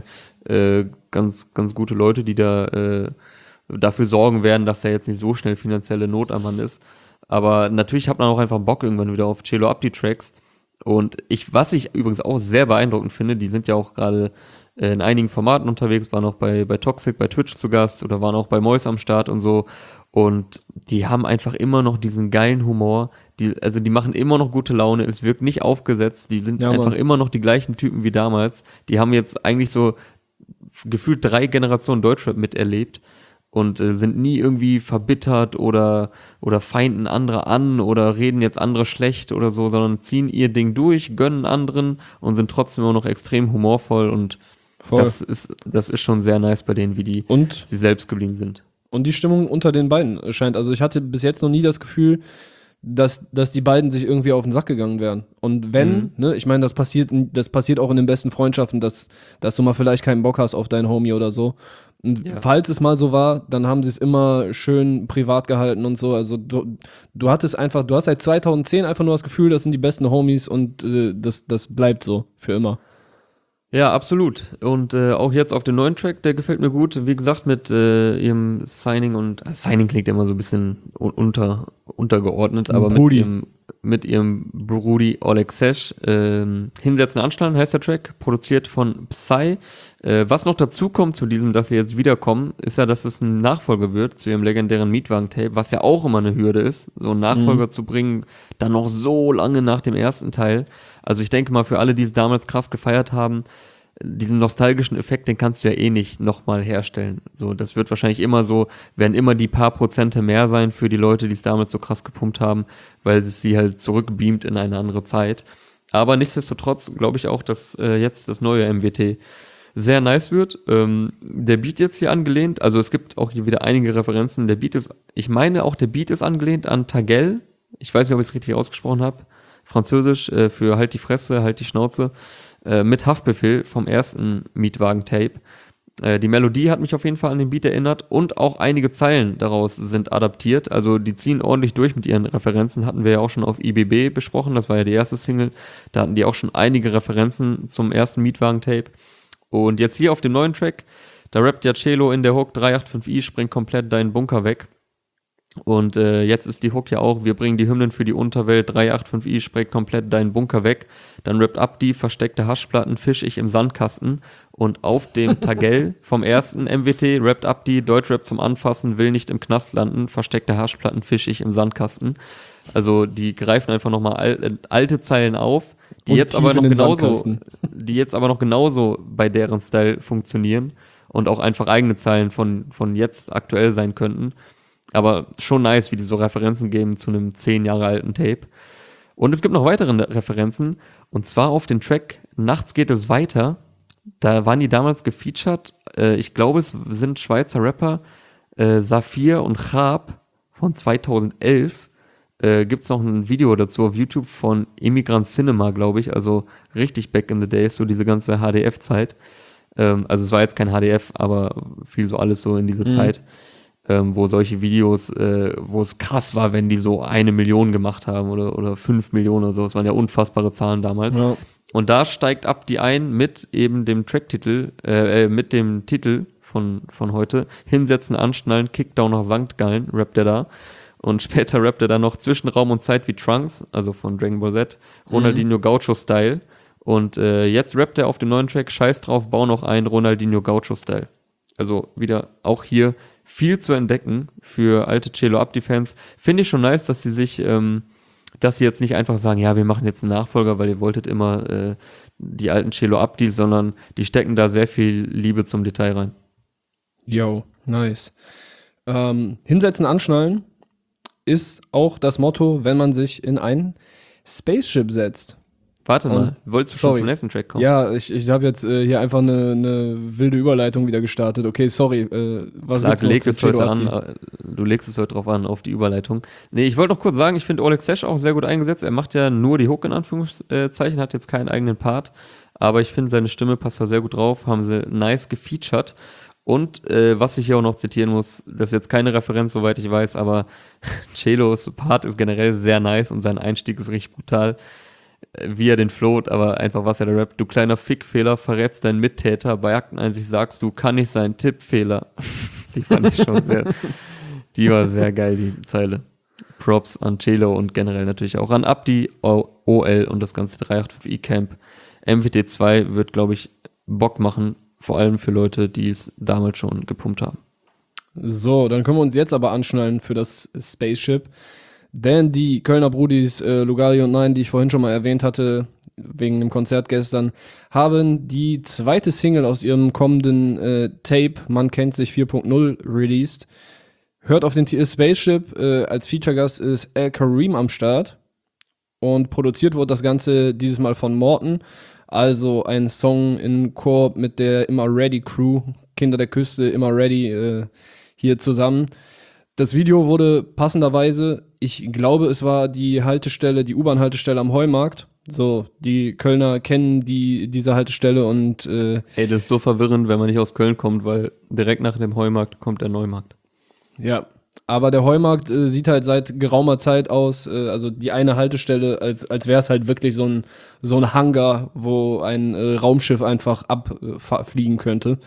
ganz, ganz gute Leute, die da dafür sorgen werden, dass er jetzt nicht so schnell finanzielle Not am Mann ist. Aber natürlich hat man auch einfach Bock irgendwann wieder auf Cello Abdi-Tracks. Und was ich übrigens auch sehr beeindruckend finde, die sind ja auch gerade in einigen Formaten unterwegs, waren auch bei Toxic, bei Twitch zu Gast oder waren auch bei Mois am Start und so. Und die haben einfach immer noch diesen geilen Humor. Die machen immer noch gute Laune. Es wirkt nicht aufgesetzt. Die sind einfach immer noch die gleichen Typen wie damals. Die haben jetzt eigentlich so gefühlt 3 Generationen Deutschrap miterlebt und sind nie irgendwie verbittert oder feinden andere an oder reden jetzt andere schlecht oder so, sondern ziehen ihr Ding durch, gönnen anderen und sind trotzdem immer noch extrem humorvoll und das ist schon sehr nice bei denen, wie sie selbst geblieben sind. Und die Stimmung unter den beiden scheint, also ich hatte bis jetzt noch nie das Gefühl, dass die beiden sich irgendwie auf den Sack gegangen wären. Und wenn, ne, ich meine, das passiert auch in den besten Freundschaften, dass du mal vielleicht keinen Bock hast auf deinen Homie oder so. Und falls es mal so war, dann haben sie es immer schön privat gehalten und so. Also du hast seit 2010 einfach nur das Gefühl, das sind die besten Homies und das bleibt so für immer. Ja, absolut. Und auch jetzt auf dem neuen Track, der gefällt mir gut. Wie gesagt, mit ihrem Signing und Signing klingt immer so ein bisschen untergeordnet, aber mit ihrem Brudi Oleg Sesh. Hinsetzen, anschnallen heißt der Track, produziert von Psy. Was noch dazu kommt zu diesem, dass sie jetzt wiederkommen, ist ja, dass es ein Nachfolger wird zu ihrem legendären Mietwagen-Tape, was ja auch immer eine Hürde ist, so einen Nachfolger zu bringen, dann noch so lange nach dem ersten Teil. Also ich denke mal, für alle, die es damals krass gefeiert haben, diesen nostalgischen Effekt, den kannst du ja eh nicht nochmal herstellen. So, das wird wahrscheinlich werden immer die paar Prozente mehr sein für die Leute, die es damals so krass gepumpt haben, weil es sie halt zurückbeamt in eine andere Zeit. Aber nichtsdestotrotz glaube ich auch, dass jetzt das neue MWT sehr nice wird. Der Beat jetzt hier angelehnt, also es gibt auch hier wieder einige Referenzen. Ich meine auch, der Beat ist angelehnt an Tagel. Ich weiß nicht, ob ich es richtig ausgesprochen habe. Französisch für halt die Fresse, halt die Schnauze, mit Haftbefehl vom ersten Mietwagen-Tape. Die Melodie hat mich auf jeden Fall an den Beat erinnert und auch einige Zeilen daraus sind adaptiert. Also die ziehen ordentlich durch mit ihren Referenzen, hatten wir ja auch schon auf IBB besprochen, das war ja die erste Single. Da hatten die auch schon einige Referenzen zum ersten Mietwagen-Tape. Und jetzt hier auf dem neuen Track, da rappt ja Cello in der Hook 385i, springt komplett deinen Bunker weg. Und jetzt ist die Hook ja auch, wir bringen die Hymnen für die Unterwelt, 385i, sprengt komplett deinen Bunker weg. Dann rappt Abdi, versteckte Haschplatten, fisch ich im Sandkasten. Und auf dem Tagel vom ersten MWT rappt Abdi, Deutschrap zum Anfassen, will nicht im Knast landen, versteckte Haschplatten, fisch ich im Sandkasten. Also die greifen einfach nochmal alte Zeilen auf, die jetzt aber noch genauso bei deren Style funktionieren und auch einfach eigene Zeilen von jetzt aktuell sein könnten. Aber schon nice, wie die so Referenzen geben zu einem 10 Jahre alten Tape. Und es gibt noch weitere Referenzen. Und zwar auf den Track Nachts geht es weiter. Da waren die damals gefeatured. Ich glaube, es sind Schweizer Rapper. Saphir und Chab von 2011. Gibt es noch ein Video dazu auf YouTube von Immigrant Cinema, glaube ich. Also richtig back in the days, so diese ganze HDF-Zeit. Also es war jetzt kein HDF, aber fiel so alles so in diese Zeit. Wo solche Videos, wo es krass war, wenn die so 1 Million gemacht haben oder 5 Millionen oder so. Das waren ja unfassbare Zahlen damals. Ja. Und da steigt Abdi ein mit eben dem Tracktitel, mit dem Titel von heute. Hinsetzen, anschnallen, Kickdown nach St. Gallen, rappt er da. Und später rappt er dann noch zwischen Raum und Zeit wie Trunks, also von Dragon Ball Z, Ronaldinho Gaucho-Style. Und jetzt rappt er auf dem neuen Track Scheiß drauf, bau noch ein Ronaldinho Gaucho-Style. Also wieder auch hier viel zu entdecken für alte Celo Abdi-Fans. Finde ich schon nice, dass sie sich, dass sie jetzt nicht einfach sagen, ja, wir machen jetzt einen Nachfolger, weil ihr wolltet immer die alten Celo Abdi, sondern die stecken da sehr viel Liebe zum Detail rein. Yo, nice. Hinsetzen, anschnallen ist auch das Motto, wenn man sich in ein Spaceship setzt. Warte mal, wolltest du schon zum nächsten Track kommen? Ja, ich habe jetzt hier einfach eine wilde Überleitung wieder gestartet. Okay, sorry. Was Klar, gibt's noch zu Celo Abdi? Du legst es heute drauf an, auf die Überleitung. Nee, ich wollte noch kurz sagen, ich finde Oleg Sesh auch sehr gut eingesetzt. Er macht ja nur die Hook in Anführungszeichen, hat jetzt keinen eigenen Part. Aber ich finde, seine Stimme passt da sehr gut drauf, haben sie nice gefeatured. Und was ich hier auch noch zitieren muss, das ist jetzt keine Referenz, soweit ich weiß, aber Celos Part ist generell sehr nice und sein Einstieg ist richtig brutal. Wie er den float, aber einfach was er da rappt. Du kleiner Fickfehler, verrätst deinen Mittäter. Bei Akteneinsicht sagst du, kann nicht sein, Tippfehler. Die fand ich schon die war sehr geil, die Zeile. Props an Celo und generell natürlich auch an Abdi, OL und das ganze 385i Camp. MWT2 wird, glaube ich, Bock machen, vor allem für Leute, die es damals schon gepumpt haben. So, dann können wir uns jetzt aber anschnallen für das Spaceship. Denn die Kölner Brudis Lugali und Nein, die ich vorhin schon mal erwähnt hatte, wegen dem Konzert gestern, haben die zweite Single aus ihrem kommenden Tape, Man kennt sich 4.0, released. Hört auf den Spaceship, als Feature-Gast ist El Kareem am Start. Und produziert wurde das Ganze dieses Mal von Morten. Also ein Song in Koop mit der Immer Ready Crew, Kinder der Küste, Immer Ready hier zusammen. Das Video wurde passenderweise, ich glaube, es war die Haltestelle, die U-Bahn-Haltestelle am Heumarkt. So, die Kölner kennen diese Haltestelle und Ey, das ist so verwirrend, wenn man nicht aus Köln kommt, weil direkt nach dem Heumarkt kommt der Neumarkt. Ja, aber der Heumarkt sieht halt seit geraumer Zeit aus, also die eine Haltestelle, als wäre es halt wirklich so ein Hangar, wo ein Raumschiff einfach abfliegen könnte.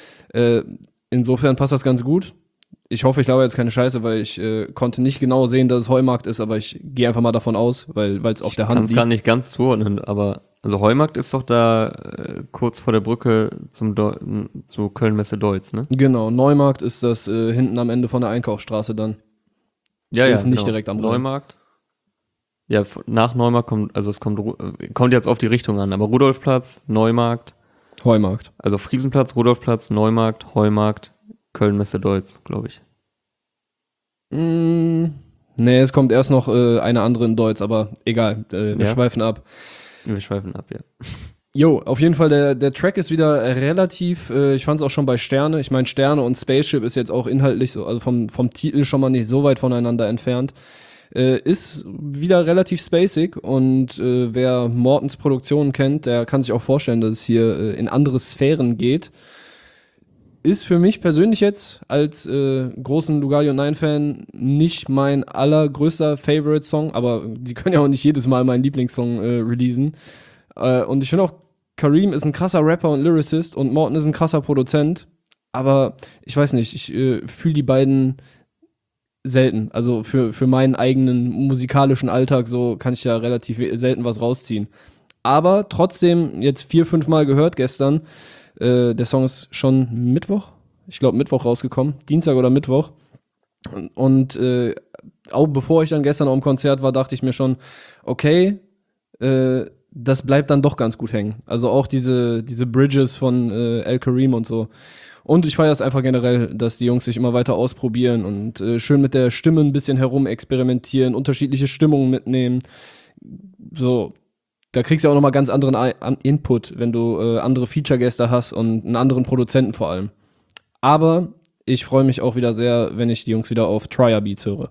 Insofern passt das ganz gut. Ich hoffe, ich glaube jetzt keine Scheiße, weil ich konnte nicht genau sehen, dass es Heumarkt ist, aber ich gehe einfach mal davon aus, weil es auf der Hand liegt. Ich kann es gar nicht ganz zuordnen, aber also Heumarkt ist doch da kurz vor der Brücke zu Köln-Messe-Deutz, ne? Genau, Neumarkt ist das hinten am Ende von der Einkaufsstraße dann. Ja, ist nicht direkt am Rhein. Neumarkt. Ja, nach Neumarkt kommt, also es kommt jetzt auf die Richtung an, aber Rudolfplatz, Neumarkt. Heumarkt. Also Friesenplatz, Rudolfplatz, Neumarkt, Heumarkt, Köln-Messe-Deutz, glaube ich. Nee, es kommt erst noch eine andere in Deutsch, aber egal, wir schweifen ab. Wir schweifen ab, ja. Jo, auf jeden Fall, der Track ist wieder relativ, ich fand es auch schon bei Sterne. Ich meine, Sterne und Spaceship ist jetzt auch inhaltlich so, also vom Titel schon mal nicht so weit voneinander entfernt. Ist wieder relativ spacig und wer Mortens Produktionen kennt, der kann sich auch vorstellen, dass es hier in andere Sphären geht. Ist für mich persönlich jetzt als großen Lugali und Nein-Fan nicht mein allergrößter Favorite-Song, aber die können ja auch nicht jedes Mal meinen Lieblingssong releasen. Und ich finde auch, Kareem ist ein krasser Rapper und Lyricist und Morten ist ein krasser Produzent, aber ich weiß nicht, ich fühle die beiden selten. Also für meinen eigenen musikalischen Alltag so kann ich ja relativ selten was rausziehen. Aber trotzdem jetzt 4-5 Mal gehört gestern. Der Song ist schon Mittwoch, ich glaube Mittwoch rausgekommen, Dienstag oder Mittwoch. Und auch bevor ich dann gestern auf dem Konzert war, dachte ich mir schon, okay, das bleibt dann doch ganz gut hängen. Also auch diese Bridges von El Kareem und so. Und ich feiere es einfach generell, dass die Jungs sich immer weiter ausprobieren und schön mit der Stimme ein bisschen herum experimentieren, unterschiedliche Stimmungen mitnehmen. So, da kriegst du auch nochmal ganz anderen Input, wenn du andere Feature-Gäste hast und einen anderen Produzenten vor allem. Aber ich freue mich auch wieder sehr, wenn ich die Jungs wieder auf Trier Beats höre.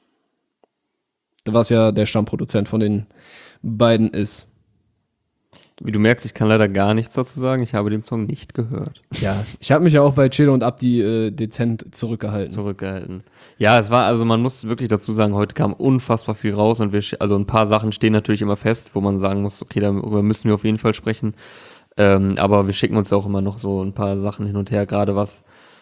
Was ja der Stammproduzent von den beiden ist. Wie du merkst, ich kann leider gar nichts dazu sagen. Ich habe den Song nicht gehört. Ja, ich habe mich ja auch bei Celo und Abdi dezent zurückgehalten. Ja, es war, also man muss wirklich dazu sagen, heute kam unfassbar viel raus und also ein paar Sachen stehen natürlich immer fest, wo man sagen muss, okay, darüber müssen wir auf jeden Fall sprechen. Aber wir schicken uns ja auch immer noch so ein paar Sachen hin und her, gerade was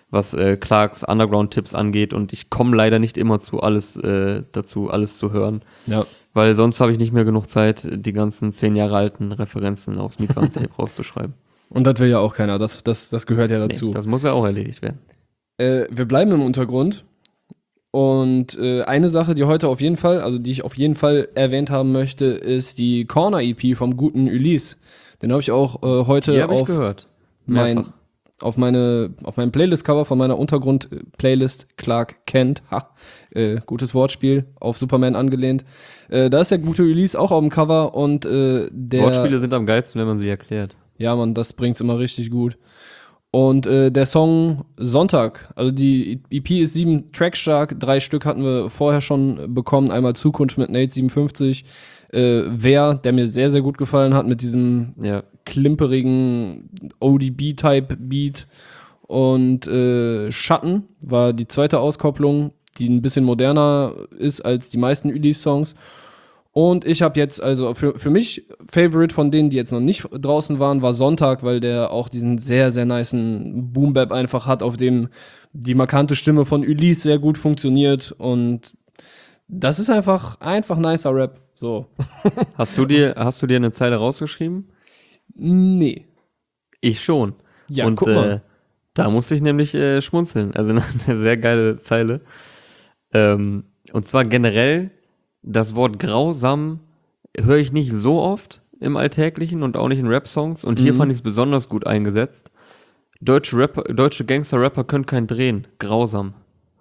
was Clarks Underground-Tipps angeht und ich komme leider nicht immer dazu, alles zu hören. Ja. Weil sonst habe ich nicht mehr genug Zeit, die ganzen 10 Jahre alten Referenzen aufs Mikrofon-Tape rauszuschreiben. Und das will ja auch keiner, das gehört ja dazu. Nee, das muss ja auch erledigt werden. Wir bleiben im Untergrund. Und eine Sache, die ich auf jeden Fall erwähnt haben möchte, ist die Corner-EP vom guten Ulysse. Den habe ich auch heute hab ich gehört. auf meinem Playlist-Cover von meiner Untergrund-Playlist Clark Kent, gutes Wortspiel, auf Superman angelehnt. Da ist der gute Ulysse auch auf dem Cover und der... Wortspiele sind am geilsten, wenn man sie erklärt. Ja, Mann, das bringt's immer richtig gut. Und der Song Sonntag, also die EP ist 7 Tracks stark, 3 Stück hatten wir vorher schon bekommen. Einmal Zukunft mit Nate 57, der mir sehr, sehr gut gefallen hat mit diesem klimperigen ODB-Type-Beat. Und Schatten war die zweite Auskopplung, die ein bisschen moderner ist als die meisten Ulysse-Songs. Und ich habe jetzt, also für mich, Favorite von denen, die jetzt noch nicht draußen waren, war Sonntag, weil der auch diesen sehr, sehr nicen Boom-Bap einfach hat, auf dem die markante Stimme von Ulysse sehr gut funktioniert. Und das ist einfach nicer Rap. So. Hast du dir eine Zeile rausgeschrieben? Nee. Ich schon. Ja, und guck mal. Da musste ich nämlich schmunzeln. Also eine sehr geile Zeile. Und zwar generell, das Wort grausam höre ich nicht so oft im Alltäglichen und auch nicht in Rap-Songs. Und hier fand ich es besonders gut eingesetzt. Deutsche Gangster-Rapper können kein Drehen. Grausam.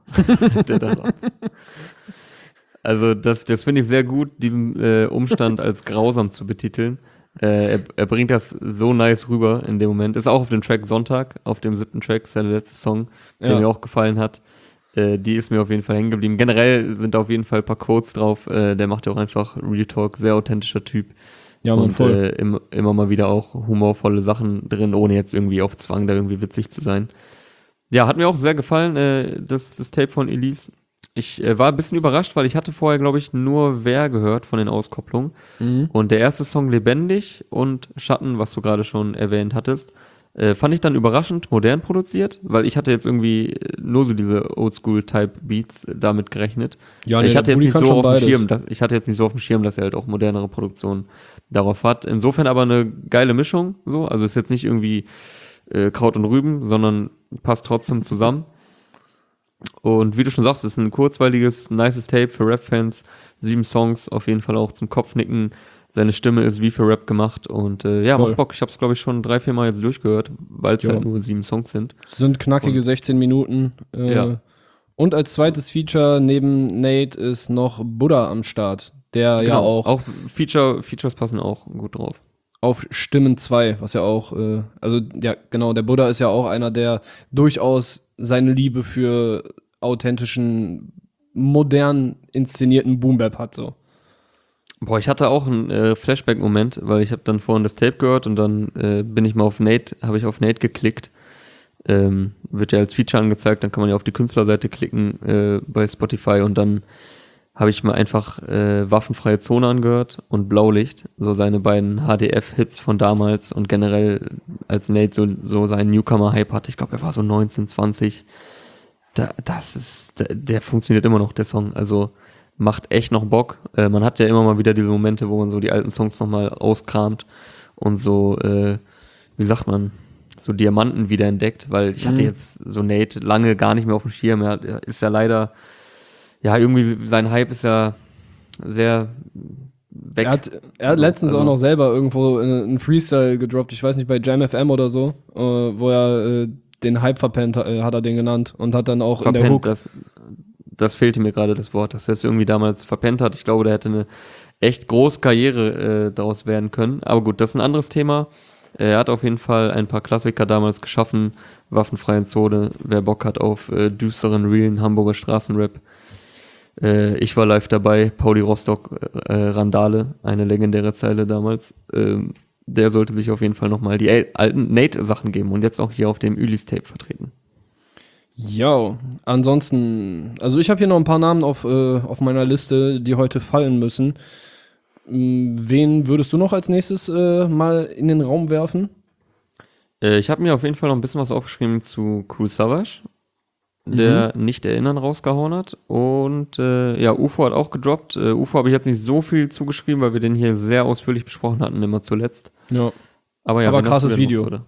Also das finde ich sehr gut, diesen Umstand als grausam zu betiteln. Er bringt das so nice rüber in dem Moment. Ist auch auf dem Track Sonntag, auf dem 7. Track, ist ja der letzte Song, der mir auch gefallen hat. Die ist mir auf jeden Fall hängen geblieben. Generell sind da auf jeden Fall ein paar Quotes drauf. Der macht ja auch einfach Real Talk, sehr authentischer Typ. Ja, man, voll. Immer mal wieder auch humorvolle Sachen drin, ohne jetzt irgendwie auf Zwang da irgendwie witzig zu sein. Ja, hat mir auch sehr gefallen, das Tape von Ulysse. Ich war ein bisschen überrascht, weil ich hatte vorher, glaube ich, nur Wer gehört von den Auskopplungen. Und der erste Song Lebendig und Schatten, was du gerade schon erwähnt hattest, fand ich dann überraschend modern produziert, weil ich hatte jetzt irgendwie nur so diese Oldschool-Type-Beats damit gerechnet. Ja, ich hatte jetzt nicht so auf dem beides. ich hatte jetzt nicht so auf dem Schirm, dass er halt auch modernere Produktionen darauf hat. Insofern aber eine geile Mischung, so. Also ist jetzt nicht irgendwie Kraut und Rüben, sondern passt trotzdem zusammen. Und wie du schon sagst, ist ein kurzweiliges, nices Tape für Rap-Fans. 7 Songs, auf jeden Fall auch zum Kopfnicken. Seine Stimme ist wie für Rap gemacht und macht Bock. Ich habe es, glaube ich, schon 3-4 Mal jetzt durchgehört, weil es halt nur 7 Songs sind. Sind knackige 16 Minuten. Und als zweites Feature neben Nate ist noch Buddha am Start, der ja auch... Auch Features passen auch gut drauf. Auf Stimmen 2, was ja auch, der Buddha ist ja auch einer, der durchaus seine Liebe für authentischen, modern inszenierten Boom-Bap hat, so. Boah, ich hatte auch einen Flashback-Moment, weil ich habe dann vorhin das Tape gehört und dann habe ich auf Nate geklickt. Wird ja als Feature angezeigt, dann kann man ja auf die Künstlerseite klicken bei Spotify und dann habe ich mal einfach Waffenfreie Zone angehört und Blaulicht, so seine beiden HDF-Hits von damals und generell als Nate so seinen Newcomer-Hype hatte, ich glaube, er war so 19, 20, der funktioniert immer noch, der Song, also macht echt noch Bock. Man hat ja immer mal wieder diese Momente, wo man so die alten Songs nochmal auskramt und so, wie sagt man, so Diamanten wieder entdeckt, weil ich hatte jetzt so Nate lange gar nicht mehr auf dem Schirm, er ist ja leider irgendwie sein Hype ist ja sehr weg. Er hat letztens auch noch selber irgendwo einen Freestyle gedroppt, ich weiß nicht, bei Jam FM oder so, wo er den Hype verpennt, hat er den genannt und hat dann auch verpennt, in der Hook... Das fehlte mir gerade das Wort, dass er es irgendwie damals verpennt hat. Ich glaube, der hätte eine echt große Karriere daraus werden können. Aber gut, das ist ein anderes Thema. Er hat auf jeden Fall ein paar Klassiker damals geschaffen. Waffenfreie Zone, wer Bock hat auf düsteren, realen Hamburger Straßenrap. Ich war live dabei, Pauli Rostock, Randale, eine legendäre Zeile damals. Der sollte sich auf jeden Fall nochmal die alten Nate-Sachen geben und jetzt auch hier auf dem Ulysse-Tape vertreten. Ja, ansonsten, also ich habe hier noch ein paar Namen auf meiner Liste, die heute fallen müssen. Wen würdest du noch als nächstes mal in den Raum werfen? Ich habe mir auf jeden Fall noch ein bisschen was aufgeschrieben zu Kool Savas. der Nicht Erinnern rausgehauen hat. Und UFO hat auch gedroppt. UFO habe ich jetzt nicht so viel zugeschrieben, weil wir den hier sehr ausführlich besprochen hatten, immer zuletzt. Ja. Aber Aber wen hast krasses du denn noch, Video. oder?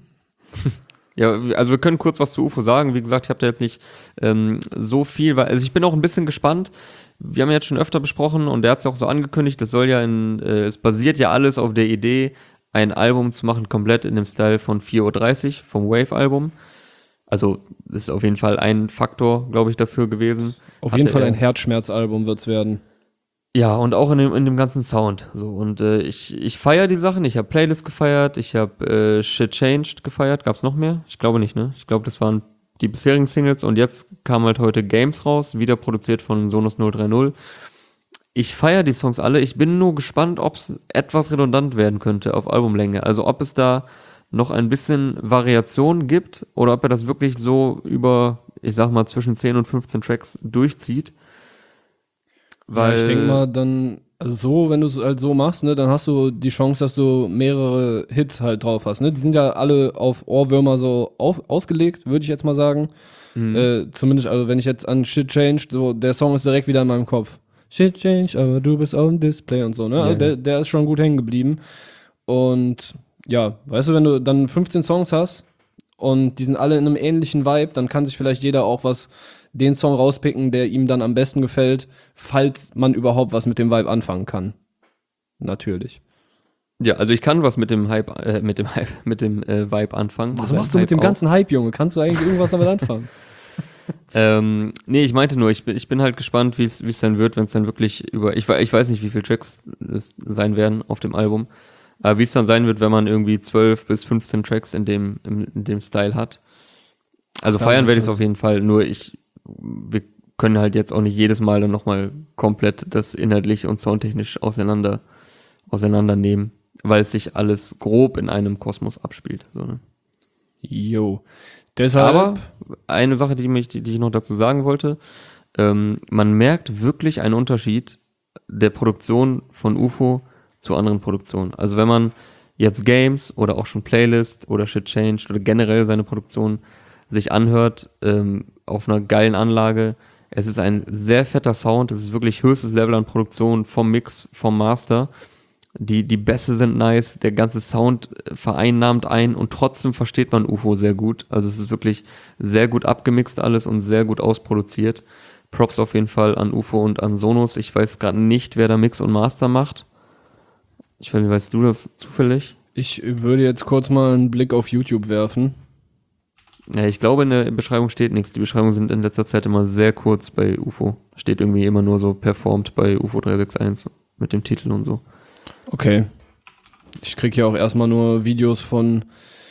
Ja, also wir können kurz was zu UFO sagen. Wie gesagt, ich habe da jetzt nicht so viel, weil, also ich bin auch ein bisschen gespannt. Wir haben ja jetzt schon öfter besprochen und der hat es ja auch so angekündigt, das soll ja es basiert ja alles auf der Idee, ein Album zu machen, komplett in dem Style von 4:30 Uhr, vom Wave-Album. Also, das ist auf jeden Fall ein Faktor, glaube ich, dafür gewesen. Auf jeden Fall ein Herzschmerzalbum wird's werden. Ja, und auch in dem ganzen Sound. So, und ich feiere die Sachen. Ich habe Playlist gefeiert, ich habe Shit Changed gefeiert. Gab's noch mehr? Ich glaube nicht, ne? Ich glaube, das waren die bisherigen Singles und jetzt kam halt heute Games raus, wieder produziert von Sonos 030. Ich feiere die Songs alle. Ich bin nur gespannt, ob es etwas redundant werden könnte auf Albumlänge. Also ob es da noch ein bisschen Variation gibt oder ob er das wirklich so über, ich sag mal, zwischen 10 und 15 Tracks durchzieht. Weil, Ja, ich denke mal, dann, also so, wenn du es halt so machst, ne, dann hast du die Chance, dass du mehrere Hits halt drauf hast, ne? Die sind ja alle auf Ohrwürmer so ausgelegt, würde ich jetzt mal sagen. Zumindest, also wenn ich jetzt an Shit Changed, so, der Song ist direkt wieder in meinem Kopf. Shit Changed, aber du bist auf dem Display und so, ne? Also der ist schon gut hängen geblieben. Und ja, weißt du, wenn du dann 15 Songs hast und die sind alle in einem ähnlichen Vibe, dann kann sich vielleicht jeder auch den Song rauspicken, der ihm dann am besten gefällt, falls man überhaupt was mit dem Vibe anfangen kann. Natürlich. Ja, also ich kann was mit dem Vibe anfangen. Was machst du mit dem ganzen Hype, Junge? Kannst du eigentlich irgendwas damit anfangen? Nee, ich meinte nur, ich bin halt gespannt, wie es dann wird, wenn es dann wirklich ich weiß nicht, wie viele Tracks es sein werden auf dem Album, aber wie es dann sein wird, wenn man irgendwie 12 bis 15 Tracks in dem Style hat. Also feiern werde ich es auf jeden Fall, nur wir können halt jetzt auch nicht jedes Mal dann nochmal komplett das inhaltlich und soundtechnisch auseinandernehmen, weil es sich alles grob in einem Kosmos abspielt. So, ne? Jo. Deshalb. Aber eine Sache, die ich noch dazu sagen wollte, man merkt wirklich einen Unterschied der Produktion von UFO zu anderen Produktionen. Also wenn man jetzt Games oder auch schon Playlist oder Shit Changed oder generell seine Produktion sich anhört, auf einer geilen Anlage, es ist ein sehr fetter Sound, es ist wirklich höchstes Level an Produktion vom Mix, vom Master. Die Bässe sind nice, der ganze Sound vereinnahmt ein und trotzdem versteht man UFO sehr gut. Also es ist wirklich sehr gut abgemixt alles und sehr gut ausproduziert. Props auf jeden Fall an UFO und an Sonos. Ich weiß gerade nicht, wer da Mix und Master macht. Ich weiß nicht, weißt du das zufällig? Ich würde jetzt kurz mal einen Blick auf YouTube werfen. Ja, ich glaube, in der Beschreibung steht nichts. Die Beschreibungen sind in letzter Zeit immer sehr kurz bei UFO. Steht irgendwie immer nur so performt bei UFO 361 mit dem Titel und so. Okay. Ich krieg hier auch erstmal nur Videos von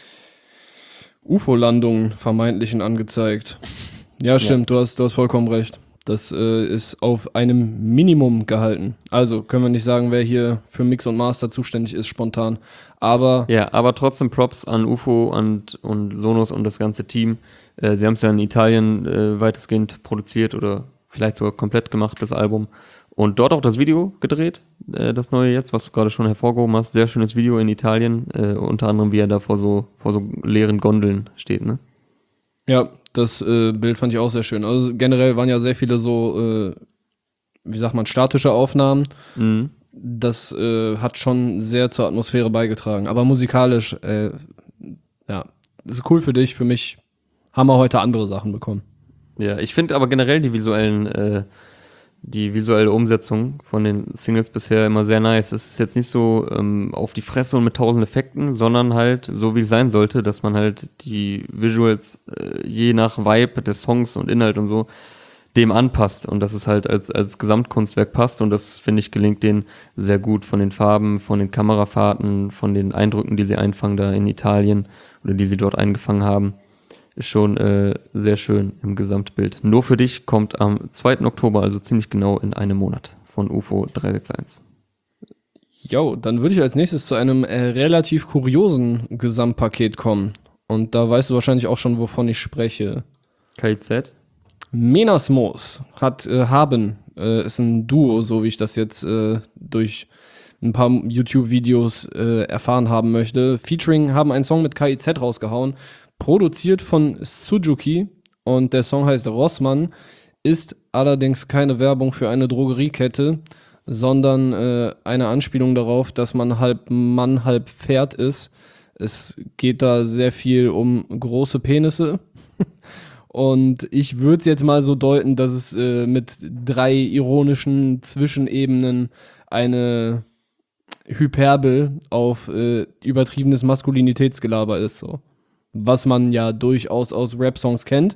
UFO-Landungen, vermeintlichen, angezeigt. Ja, stimmt, du hast vollkommen recht. Das ist auf einem Minimum gehalten. Also können wir nicht sagen, wer hier für Mix und Master zuständig ist, spontan. Aber ja, aber trotzdem Props an UFO und Sonos und das ganze Team. Sie haben es ja in Italien weitestgehend produziert oder vielleicht sogar komplett gemacht, das Album. Und dort auch das Video gedreht, das neue jetzt, was du gerade schon hervorgehoben hast. Sehr schönes Video in Italien, unter anderem, wie er da vor so leeren Gondeln steht, ne? ja, das Bild fand ich auch sehr schön. Also generell waren ja sehr viele so, wie sagt man, statische Aufnahmen. Mhm. Das hat schon sehr zur Atmosphäre beigetragen. Aber musikalisch, ja, das ist cool für dich. Für mich haben wir heute andere Sachen bekommen. Ja, ich finde aber generell die visuelle Umsetzung von den Singles bisher immer sehr nice. Es ist jetzt nicht so auf die Fresse und mit 1000 Effekten, sondern halt so, wie es sein sollte, dass man halt die Visuals je nach Vibe des Songs und Inhalt und so dem anpasst und dass es halt als Gesamtkunstwerk passt und das, finde ich, gelingt denen sehr gut von den Farben, von den Kamerafahrten, von den Eindrücken, die sie einfangen da in Italien oder die sie dort eingefangen haben. Ist schon sehr schön im Gesamtbild. Nur für dich kommt am 2. Oktober, also ziemlich genau in einem Monat, von UFO 361. Jo, dann würde ich als nächstes zu einem relativ kuriosen Gesamtpaket kommen. Und da weißt du wahrscheinlich auch schon, wovon ich spreche. KIZ? Menasmos ist ein Duo, so wie ich das jetzt durch ein paar YouTube-Videos erfahren haben möchte. Featuring haben einen Song mit KIZ rausgehauen, produziert von Suzuki und der Song heißt Rossmann, ist allerdings keine Werbung für eine Drogeriekette, sondern eine Anspielung darauf, dass man halb Mann, halb Pferd ist. Es geht da sehr viel um große Penisse. Und ich würde es jetzt mal so deuten, dass es mit 3 ironischen Zwischenebenen eine Hyperbel auf übertriebenes Maskulinitätsgelaber ist, so. Was man ja durchaus aus Rap-Songs kennt.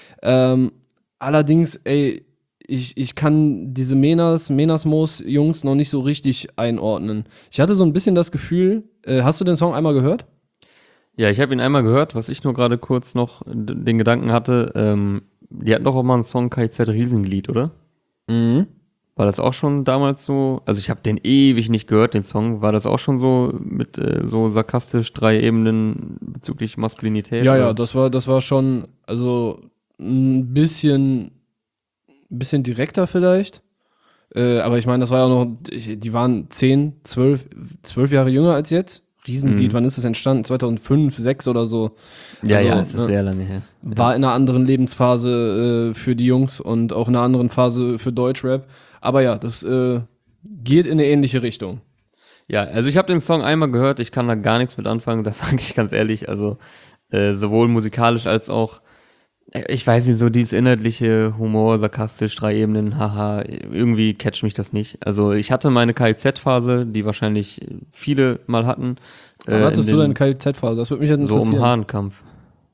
Allerdings, ey, ich kann diese Menasmos-Jungs noch nicht so richtig einordnen. Ich hatte so ein bisschen das Gefühl, hast du den Song einmal gehört? Ja, ich habe ihn einmal gehört, was ich nur gerade kurz noch den Gedanken hatte. Die hatten doch auch mal einen Song KIZ Riesenglied, oder? Mhm. War das auch schon damals so? Also ich habe den ewig nicht gehört, den Song. War das auch schon so mit so sarkastisch 3 Ebenen bezüglich Maskulinität? Ja, oder? ja, das war schon, also ein bisschen direkter vielleicht. Aber ich meine, das war ja auch noch, die waren 10, 12 Jahre jünger als jetzt. Riesenglied, wann ist es entstanden? 2005, 2006 oder so. Ja, Also, ja, es ist sehr lange her. war in einer anderen Lebensphase für die Jungs und auch in einer anderen Phase für Deutschrap. Aber ja, das geht in eine ähnliche Richtung. Ja, also ich habe den Song einmal gehört, ich kann da gar nichts mit anfangen, das sage ich ganz ehrlich. Also sowohl musikalisch als auch, ich weiß nicht, so dieses inhaltliche Humor, sarkastisch, 3 Ebenen, haha, irgendwie catcht mich das nicht. Also ich hatte meine KIZ-Phase, die wahrscheinlich viele mal hatten. Wann hattest du deine KIZ-Phase? Das würde mich jetzt So interessieren. um Hahnkampf.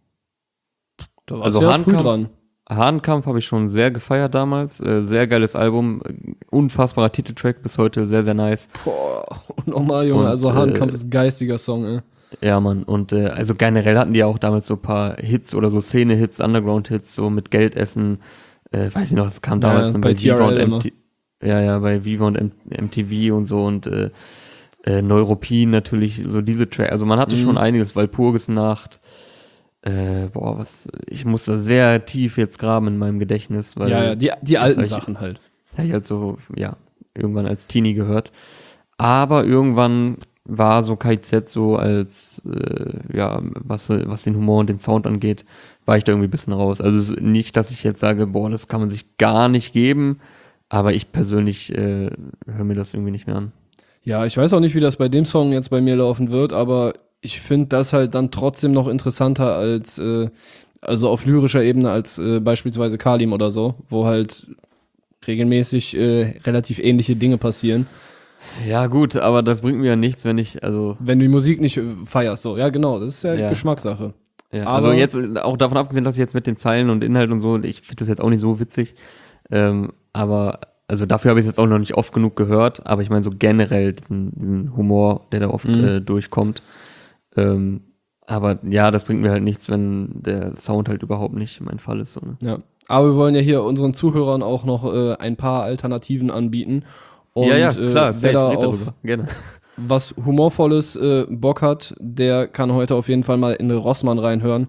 Da warst Also du ja früh Hahnkampf- dran. Hahnkampf habe ich schon sehr gefeiert damals. Sehr geiles Album, unfassbarer Titeltrack, bis heute sehr, sehr nice. Boah, nochmal, Junge, Und, also Hahnkampf ist ein geistiger Song, ey. Ja, Mann. Und also generell hatten die ja auch damals so ein paar Hits oder so Szene-Hits, Underground-Hits, so mit Geldessen. Weiß ich noch, das kam damals dann bei bei Viva TRL und MTV. Ja, bei Viva und MTV und so und Neuropin natürlich, so diese Track. Also man hatte schon einiges, Walpurgisnacht. Ich muss da sehr tief jetzt graben in meinem Gedächtnis, weil Ja, die das alten hab ich- Sachen halt. habe ich halt so, ja, irgendwann als Teenie gehört. Aber irgendwann war so KIZ so als, was den Humor und den Sound angeht, war ich da irgendwie ein bisschen raus. Also nicht, dass ich jetzt sage, boah, das kann man sich gar nicht geben, aber ich persönlich höre mir das irgendwie nicht mehr an. Ja, ich weiß auch nicht, wie das bei dem Song jetzt bei mir laufen wird, aber ich finde das halt dann trotzdem noch interessanter als, also auf lyrischer Ebene als beispielsweise Kalim oder so, wo halt regelmäßig relativ ähnliche Dinge passieren. Ja, gut, aber das bringt mir ja nichts, wenn ich, Wenn du die Musik nicht feierst, so. Ja, genau, das ist ja, Ja. Geschmackssache. ja, Aber- also jetzt auch davon abgesehen, dass ich jetzt mit den Zeilen und Inhalt und so, ich finde das jetzt auch nicht so witzig, aber also dafür habe ich es jetzt auch noch nicht oft genug gehört, aber ich meine so generell diesen Humor, der da oft durchkommt. Aber ja, das bringt mir halt nichts, wenn der Sound halt überhaupt nicht mein Fall ist. So, ne? Ja. Aber wir wollen ja hier unseren Zuhörern auch noch ein paar Alternativen anbieten. Und ja, klar, wer da red auf darüber. Gerne. was Humorvolles Bock hat, der kann heute auf jeden Fall mal in Rossmann reinhören.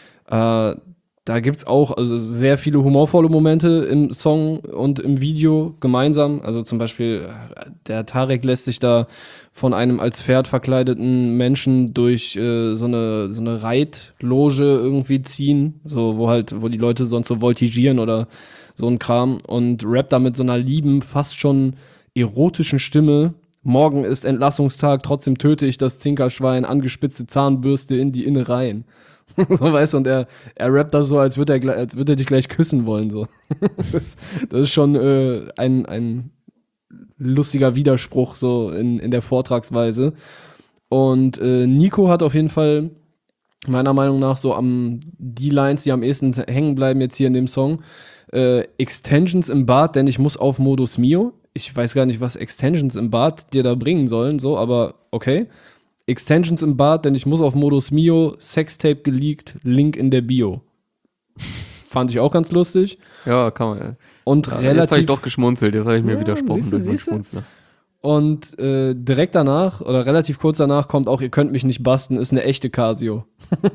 Da gibt's auch also sehr viele humorvolle Momente im Song und im Video gemeinsam. Also zum Beispiel, der Tarek lässt sich da von einem als Pferd verkleideten Menschen durch so eine Reitloge irgendwie ziehen, so wo die Leute sonst so voltigieren oder so ein Kram und rappt da mit so einer lieben, fast schon erotischen Stimme. Morgen ist Entlassungstag, trotzdem töte ich das Zinkerschwein, angespitzte Zahnbürste in die Innereien. So, weißt du, und er rappt das so, als würde er dich gleich küssen wollen, so. Das ist schon ein lustiger Widerspruch, so in der Vortragsweise. Und Nico hat auf jeden Fall, meiner Meinung nach, so die Lines, die am ehesten hängen bleiben jetzt hier in dem Song. Extensions im Bad, denn ich muss auf Modus Mio. Ich weiß gar nicht, was Extensions im Bad dir da bringen sollen, so, aber okay. Extensions im Bad, denn ich muss auf Modus Mio, Sextape geleakt, Link in der Bio. Fand ich auch ganz lustig. Ja, kann man. Und Ja, jetzt habe ich relativ. doch geschmunzelt, jetzt habe ich mir Ja, widersprochen siehste, durch mein siehste? Schmunzler. Und direkt danach, oder relativ kurz danach, kommt auch, ihr könnt mich nicht basten, ist eine echte Casio.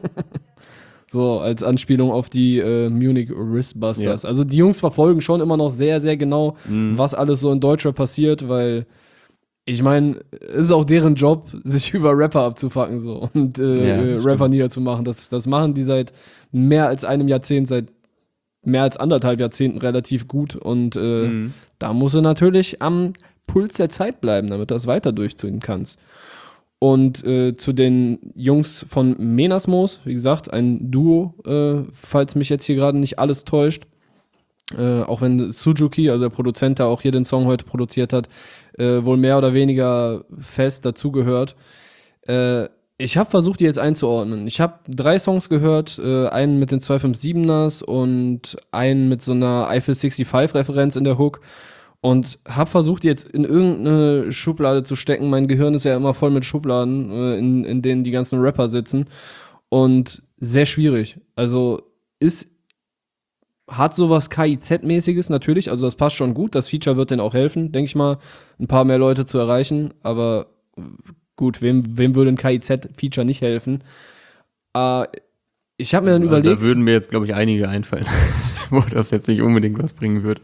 So, als Anspielung auf die Munich Wristbusters. Ja. Also die Jungs verfolgen schon immer noch sehr, sehr genau, was alles so in Deutschrap passiert, weil ich meine, es ist auch deren Job, sich über Rapper abzufacken so und Ja, Rapper niederzumachen. Das machen die seit mehr als einem Jahrzehnt, seit mehr als 1,5 Jahrzehnten relativ gut und da musst du natürlich am Puls der Zeit bleiben, damit du das weiter durchziehen kannst. Und zu den Jungs von Menasmos, wie gesagt, ein Duo, falls mich jetzt hier gerade nicht alles täuscht. Auch wenn Suzuki, also der Produzent, der auch hier den Song heute produziert hat, wohl mehr oder weniger fest dazugehört. Ich habe versucht, die jetzt einzuordnen. Ich habe 3 Songs gehört, einen mit den 257ers und einen mit so einer Eiffel 65-Referenz in der Hook. Und habe versucht, die jetzt in irgendeine Schublade zu stecken. Mein Gehirn ist ja immer voll mit Schubladen, in denen die ganzen Rapper sitzen. Und sehr schwierig. Also hat sowas KIZ-mäßiges natürlich. Also das passt schon gut. Das Feature wird denen auch helfen, denke ich mal, ein paar mehr Leute zu erreichen. Aber gut, wem würde ein KIZ-Feature nicht helfen? Ich habe mir dann überlegt. Da würden mir jetzt, glaube ich, einige einfallen, wo das jetzt nicht unbedingt was bringen würde.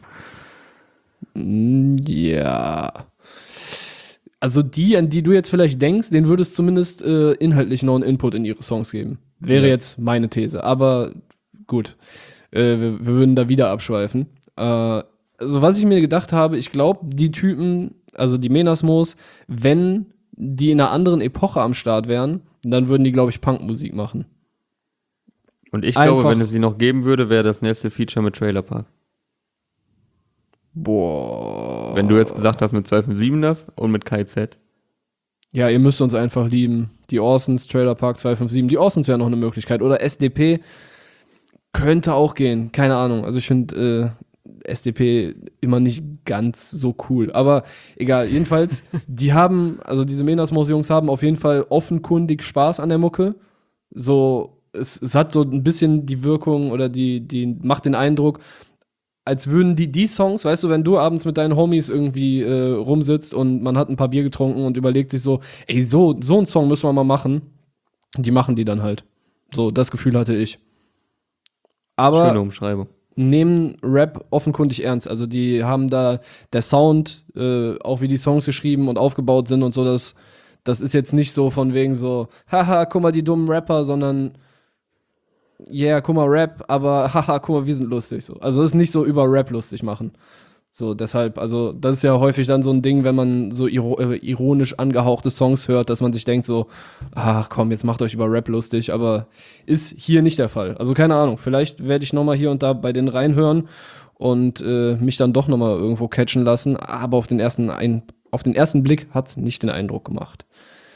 Ja. Also die, an die du jetzt vielleicht denkst, denen würde es zumindest inhaltlich noch einen Input in ihre Songs geben. Wäre jetzt meine These. Aber gut, wir würden da wieder abschweifen. Also was ich mir gedacht habe, ich glaube, die Typen, also die Menasmos, wenn die in einer anderen Epoche am Start wären, dann würden die, glaube ich, Punkmusik machen. Und ich glaube, wenn es sie noch geben würde, wäre das nächste Feature mit Trailer Park. Boah. Wenn du jetzt gesagt hast mit 257 das und mit KIZ. Ja, ihr müsst uns einfach lieben. Die Orsons, Trailer Park 257. Die Orsons wäre noch eine Möglichkeit. Oder SDP könnte auch gehen. Keine Ahnung. Also ich finde SDP immer nicht ganz so cool. Aber egal. Jedenfalls, diese Menasmos-Jungs haben auf jeden Fall offenkundig Spaß an der Mucke. So, es hat so ein bisschen die Wirkung oder die macht den Eindruck, als würden die Songs, weißt du, wenn du abends mit deinen Homies irgendwie rumsitzt und man hat ein paar Bier getrunken und überlegt sich so, ey, so einen Song müssen wir mal machen. Die machen die dann halt. So, das Gefühl hatte ich. Aber schöne Umschreibung. Nehmen Rap offenkundig ernst. Also die haben da der Sound, auch wie die Songs geschrieben und aufgebaut sind und so, das ist jetzt nicht so von wegen so, haha, guck mal, die dummen Rapper, sondern yeah, guck mal, Rap, aber haha, guck mal, wir sind lustig. So. Also es ist nicht so über Rap lustig machen. So, deshalb, also das ist ja häufig dann so ein Ding, wenn man so ironisch angehauchte Songs hört, dass man sich denkt so, ach komm, jetzt macht euch über Rap lustig, aber ist hier nicht der Fall. Also keine Ahnung, vielleicht werde ich nochmal hier und da bei denen reinhören und mich dann doch nochmal irgendwo catchen lassen, aber auf den ersten Blick hat es nicht den Eindruck gemacht.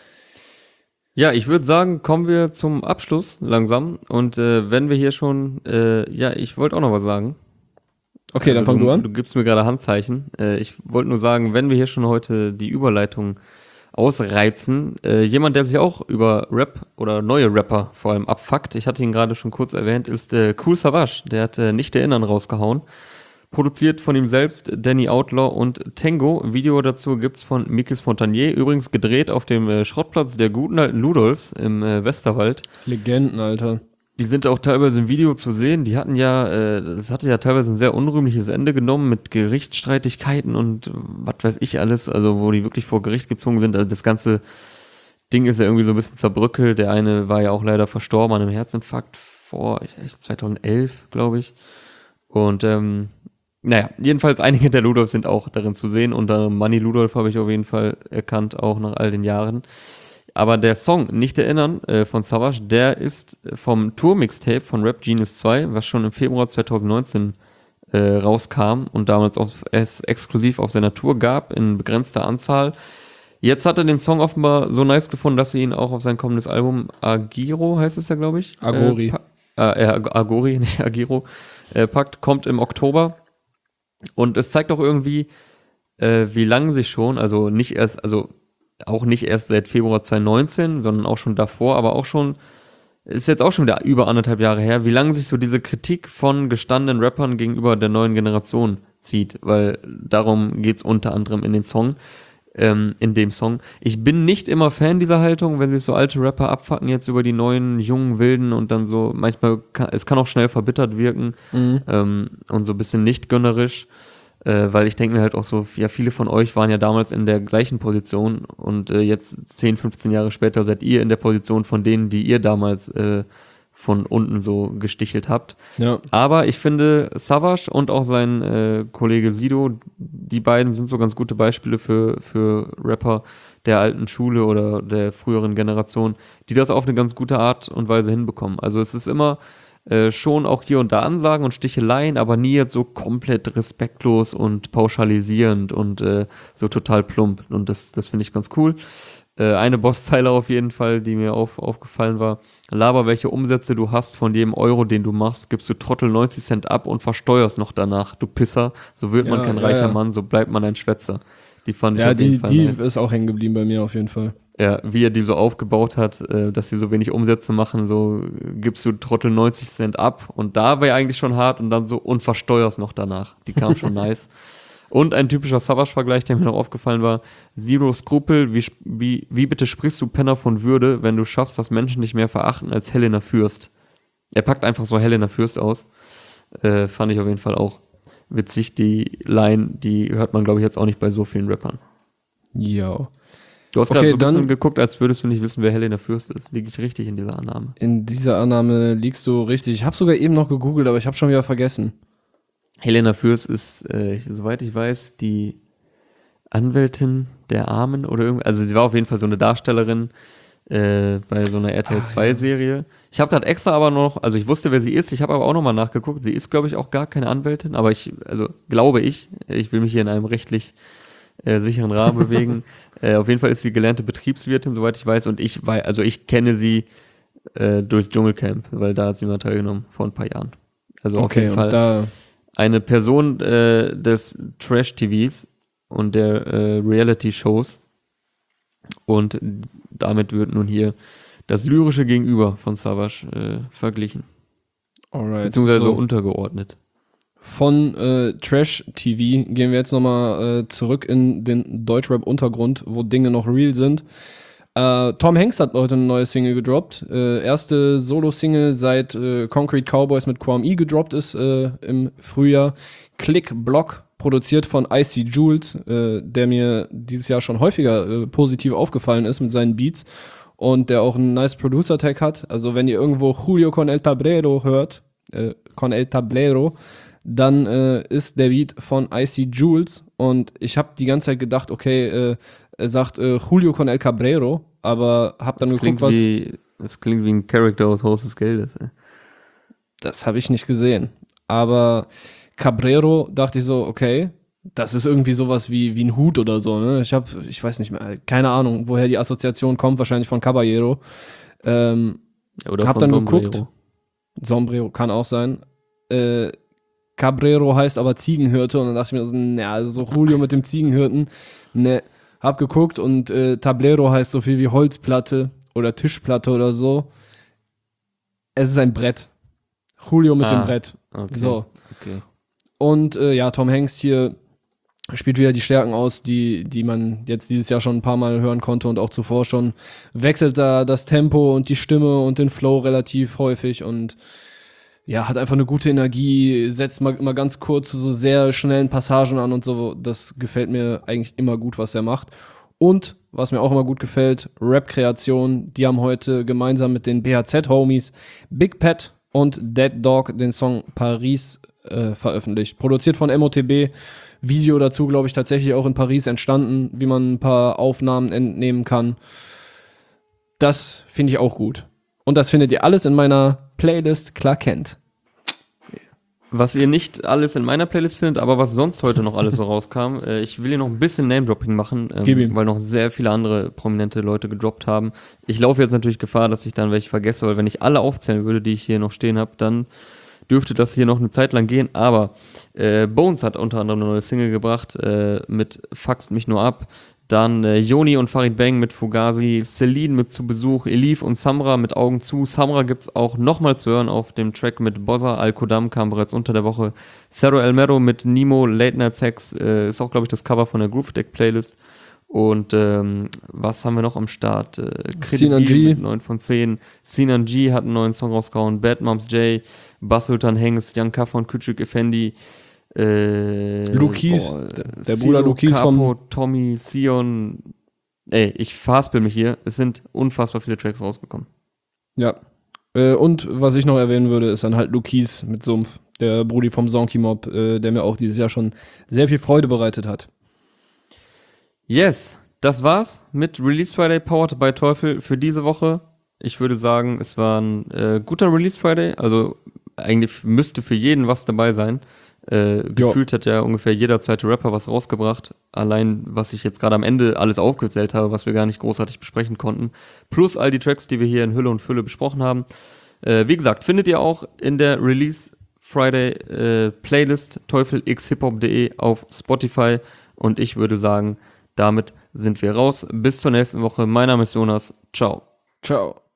Ja, ich würde sagen, kommen wir zum Abschluss langsam. Und wenn wir hier schon, ich wollte auch noch was sagen. Okay, dann fang du an. Du gibst mir gerade Handzeichen. Ich wollte nur sagen, wenn wir hier schon heute die Überleitung ausreizen, jemand, der sich auch über Rap oder neue Rapper vor allem abfuckt, ich hatte ihn gerade schon kurz erwähnt, ist Kool Savas. Der hat Nicht erinnern rausgehauen. Produziert von ihm selbst, Danny Outlaw und Tango. Video dazu gibt's von Mikis Fontanier. Übrigens gedreht auf dem Schrottplatz der guten alten Ludolfs im Westerwald. Legenden, Alter. Die sind auch teilweise im Video zu sehen. Die hatten das hatte ja teilweise ein sehr unrühmliches Ende genommen mit Gerichtsstreitigkeiten und was weiß ich alles. Also wo die wirklich vor Gericht gezogen sind. Also das ganze Ding ist ja irgendwie so ein bisschen zerbröckelt. Der eine war ja auch leider verstorben an einem Herzinfarkt vor 2011, glaube ich. Und jedenfalls einige der Ludolfs sind auch darin zu sehen. Unter Manni Ludolf habe ich auf jeden Fall erkannt, auch nach all den Jahren. Aber der Song Nicht erinnern von Savas, der ist vom Tour-Mixtape von Rap Genius 2, was schon im Februar 2019 rauskam und damals es exklusiv auf seiner Tour gab, in begrenzter Anzahl. Jetzt hat er den Song offenbar so nice gefunden, dass er ihn auch auf sein kommendes Album Agiro, heißt es ja, glaube ich. Agori. Agori, nicht Agiro, packt, kommt im Oktober. Und es zeigt auch irgendwie, wie lange sich schon, auch nicht erst seit Februar 2019, sondern auch schon davor, aber auch schon, ist jetzt auch schon wieder über 1,5 Jahre her, wie lange sich so diese Kritik von gestandenen Rappern gegenüber der neuen Generation zieht, weil darum geht's unter anderem in dem Song. Ich bin nicht immer Fan dieser Haltung, wenn sich so alte Rapper abfucken jetzt über die neuen, jungen, wilden und dann so, manchmal, es kann auch schnell verbittert wirken und so ein bisschen nicht gönnerisch. Weil ich denke mir halt auch so, ja, viele von euch waren ja damals in der gleichen Position und jetzt 10, 15 Jahre später seid ihr in der Position von denen, die ihr damals von unten so gestichelt habt. Ja. Aber ich finde, Savage und auch sein Kollege Sido, die beiden sind so ganz gute Beispiele für Rapper der alten Schule oder der früheren Generation, die das auf eine ganz gute Art und Weise hinbekommen. Also es ist immer schon auch hier und da Ansagen und Sticheleien, aber nie jetzt so komplett respektlos und pauschalisierend und so total plump. Und das finde ich ganz cool. Eine Bosszeile auf jeden Fall, die mir aufgefallen war. Laber, welche Umsätze du hast von jedem Euro, den du machst, gibst du Trottel 90 Cent ab und versteuerst noch danach, du Pisser. So wird man kein reicher Mann, so bleibt man ein Schwätzer. Die fand ich auf jeden Fall nice. Die ist auch hängen geblieben bei mir auf jeden Fall. Ja, wie er die so aufgebaut hat, dass sie so wenig Umsätze machen, so gibst du Trottel 90 Cent ab und da wäre eigentlich schon hart und dann so und versteuerst noch danach. Die kam schon nice. Und ein typischer Savage-Vergleich, der mir noch aufgefallen war, Zero Skrupel, wie bitte sprichst du Penner von Würde, wenn du schaffst, dass Menschen dich mehr verachten als Helena Fürst? Er packt einfach so Helena Fürst aus. Fand ich auf jeden Fall auch witzig. Die Line, die hört man, glaube ich, jetzt auch nicht bei so vielen Rappern. Ja. Du hast gerade so ein bisschen geguckt, als würdest du nicht wissen, wer Helena Fürst ist. Liege ich richtig in dieser Annahme? In dieser Annahme liegst du richtig. Ich habe sogar eben noch gegoogelt, aber ich habe schon wieder vergessen. Helena Fürst ist, soweit ich weiß, die Anwältin der Armen oder irgendwie. Also sie war auf jeden Fall so eine Darstellerin bei so einer RTL 2-Serie. Ja. Ich habe gerade extra aber noch, also ich wusste, wer sie ist, ich habe aber auch nochmal nachgeguckt. Sie ist, glaube ich, auch gar keine Anwältin, aber glaube ich will mich hier in einem rechtlich sicheren Rahmen bewegen. Auf jeden Fall ist sie gelernte Betriebswirtin, soweit ich weiß. Und ich kenne sie durchs Dschungelcamp, weil da hat sie mal teilgenommen vor ein paar Jahren. Also auf jeden Fall eine Person des Trash-TVs und der Reality-Shows. Und damit wird nun hier das lyrische Gegenüber von Savage verglichen. Alright. Beziehungsweise so untergeordnet. Von Trash-TV gehen wir jetzt nochmal zurück in den Deutschrap-Untergrund, wo Dinge noch real sind. Tom Hanks hat heute eine neue Single gedroppt. Erste Solo-Single seit Concrete Cowboys mit Quam E gedroppt ist im Frühjahr. Click Block, produziert von Icy Jules, der mir dieses Jahr schon häufiger positiv aufgefallen ist mit seinen Beats und der auch einen nice Producer-Tag hat. Also wenn ihr irgendwo Julio con el Tablero hört, dann ist der Beat von Icy Jules und ich habe die ganze Zeit gedacht, okay, er sagt Julio con el Cabrero, aber hab dann geguckt, das klingt wie ein Charakter aus Haus des Geldes. Ey. Das habe ich nicht gesehen, aber Cabrero dachte ich so, okay, das ist irgendwie sowas wie ein Hut oder so, ne? Ich weiß nicht mehr, keine Ahnung, woher die Assoziation kommt, wahrscheinlich von Caballero. Oder hab von dann geguckt, Sombrero kann auch sein. Cabrero heißt aber Ziegenhirte und dann dachte ich mir so, also so Julio mit dem Ziegenhirten, ne. Hab geguckt und Tablero heißt so viel wie Holzplatte oder Tischplatte oder so. Es ist ein Brett. Julio mit dem Brett. Okay. So. Okay. Und Tom Hanks hier spielt wieder die Stärken aus, die man jetzt dieses Jahr schon ein paar Mal hören konnte und auch zuvor schon. Wechselt da das Tempo und die Stimme und den Flow relativ häufig und ja, hat einfach eine gute Energie, setzt mal ganz kurz so sehr schnellen Passagen an und so. Das gefällt mir eigentlich immer gut, was er macht. Und, was mir auch immer gut gefällt, Rap-Kreation. Die haben heute gemeinsam mit den BHZ-Homies Big Pat und Dead Dog den Song Paris veröffentlicht. Produziert von MOTB. Video dazu, glaube ich, tatsächlich auch in Paris entstanden, wie man ein paar Aufnahmen entnehmen kann. Das finde ich auch gut. Und das findet ihr alles in meiner Playlist Clark Kent. Was ihr nicht alles in meiner Playlist findet, aber was sonst heute noch alles so rauskam, ich will hier noch ein bisschen Name-Dropping machen, weil noch sehr viele andere prominente Leute gedroppt haben. Ich laufe jetzt natürlich Gefahr, dass ich dann welche vergesse, weil wenn ich alle aufzählen würde, die ich hier noch stehen habe, dann dürfte das hier noch eine Zeit lang gehen. Aber Bones hat unter anderem eine neue Single gebracht mit Fuckst mich nur ab. Dann Yoni und Farid Bang mit Fugazi, Celine mit Zu Besuch, Elif und Samra mit Augen zu. Samra gibt's auch nochmal zu hören auf dem Track mit Bozza. Al-Kodam kam bereits unter der Woche. Cerro El Mero mit Nemo, Late Night Sex, ist auch, glaube ich, das Cover von der Groove Deck Playlist. Und was haben wir noch am Start? Sinan G mit 9 von 10. Sinan G hat einen neuen Song rausgehauen. Bad Moms J, Bas Sultan Hengst, Jan Kaffer und Küçük Effendi. Lukis, der Bruder Lukis Capo, Tommy, Sion. Ich verhaspel mich hier. Es sind unfassbar viele Tracks rausgekommen. Ja. Und was ich noch erwähnen würde, ist dann halt Lukis mit Sumpf, der Brudi vom Zonky Mob, der mir auch dieses Jahr schon sehr viel Freude bereitet hat. Yes, das war's mit Release Friday Powered by Teufel für diese Woche. Ich würde sagen, es war ein guter Release Friday, also eigentlich müsste für jeden was dabei sein. Gefühlt hat ja ungefähr jeder zweite Rapper was rausgebracht. Allein, was ich jetzt gerade am Ende alles aufgezählt habe, was wir gar nicht großartig besprechen konnten. Plus all die Tracks, die wir hier in Hülle und Fülle besprochen haben. Wie gesagt, findet ihr auch in der Release Friday Playlist teufelxhiphop.de auf Spotify. Und ich würde sagen, damit sind wir raus. Bis zur nächsten Woche. Mein Name ist Jonas. Ciao. Ciao.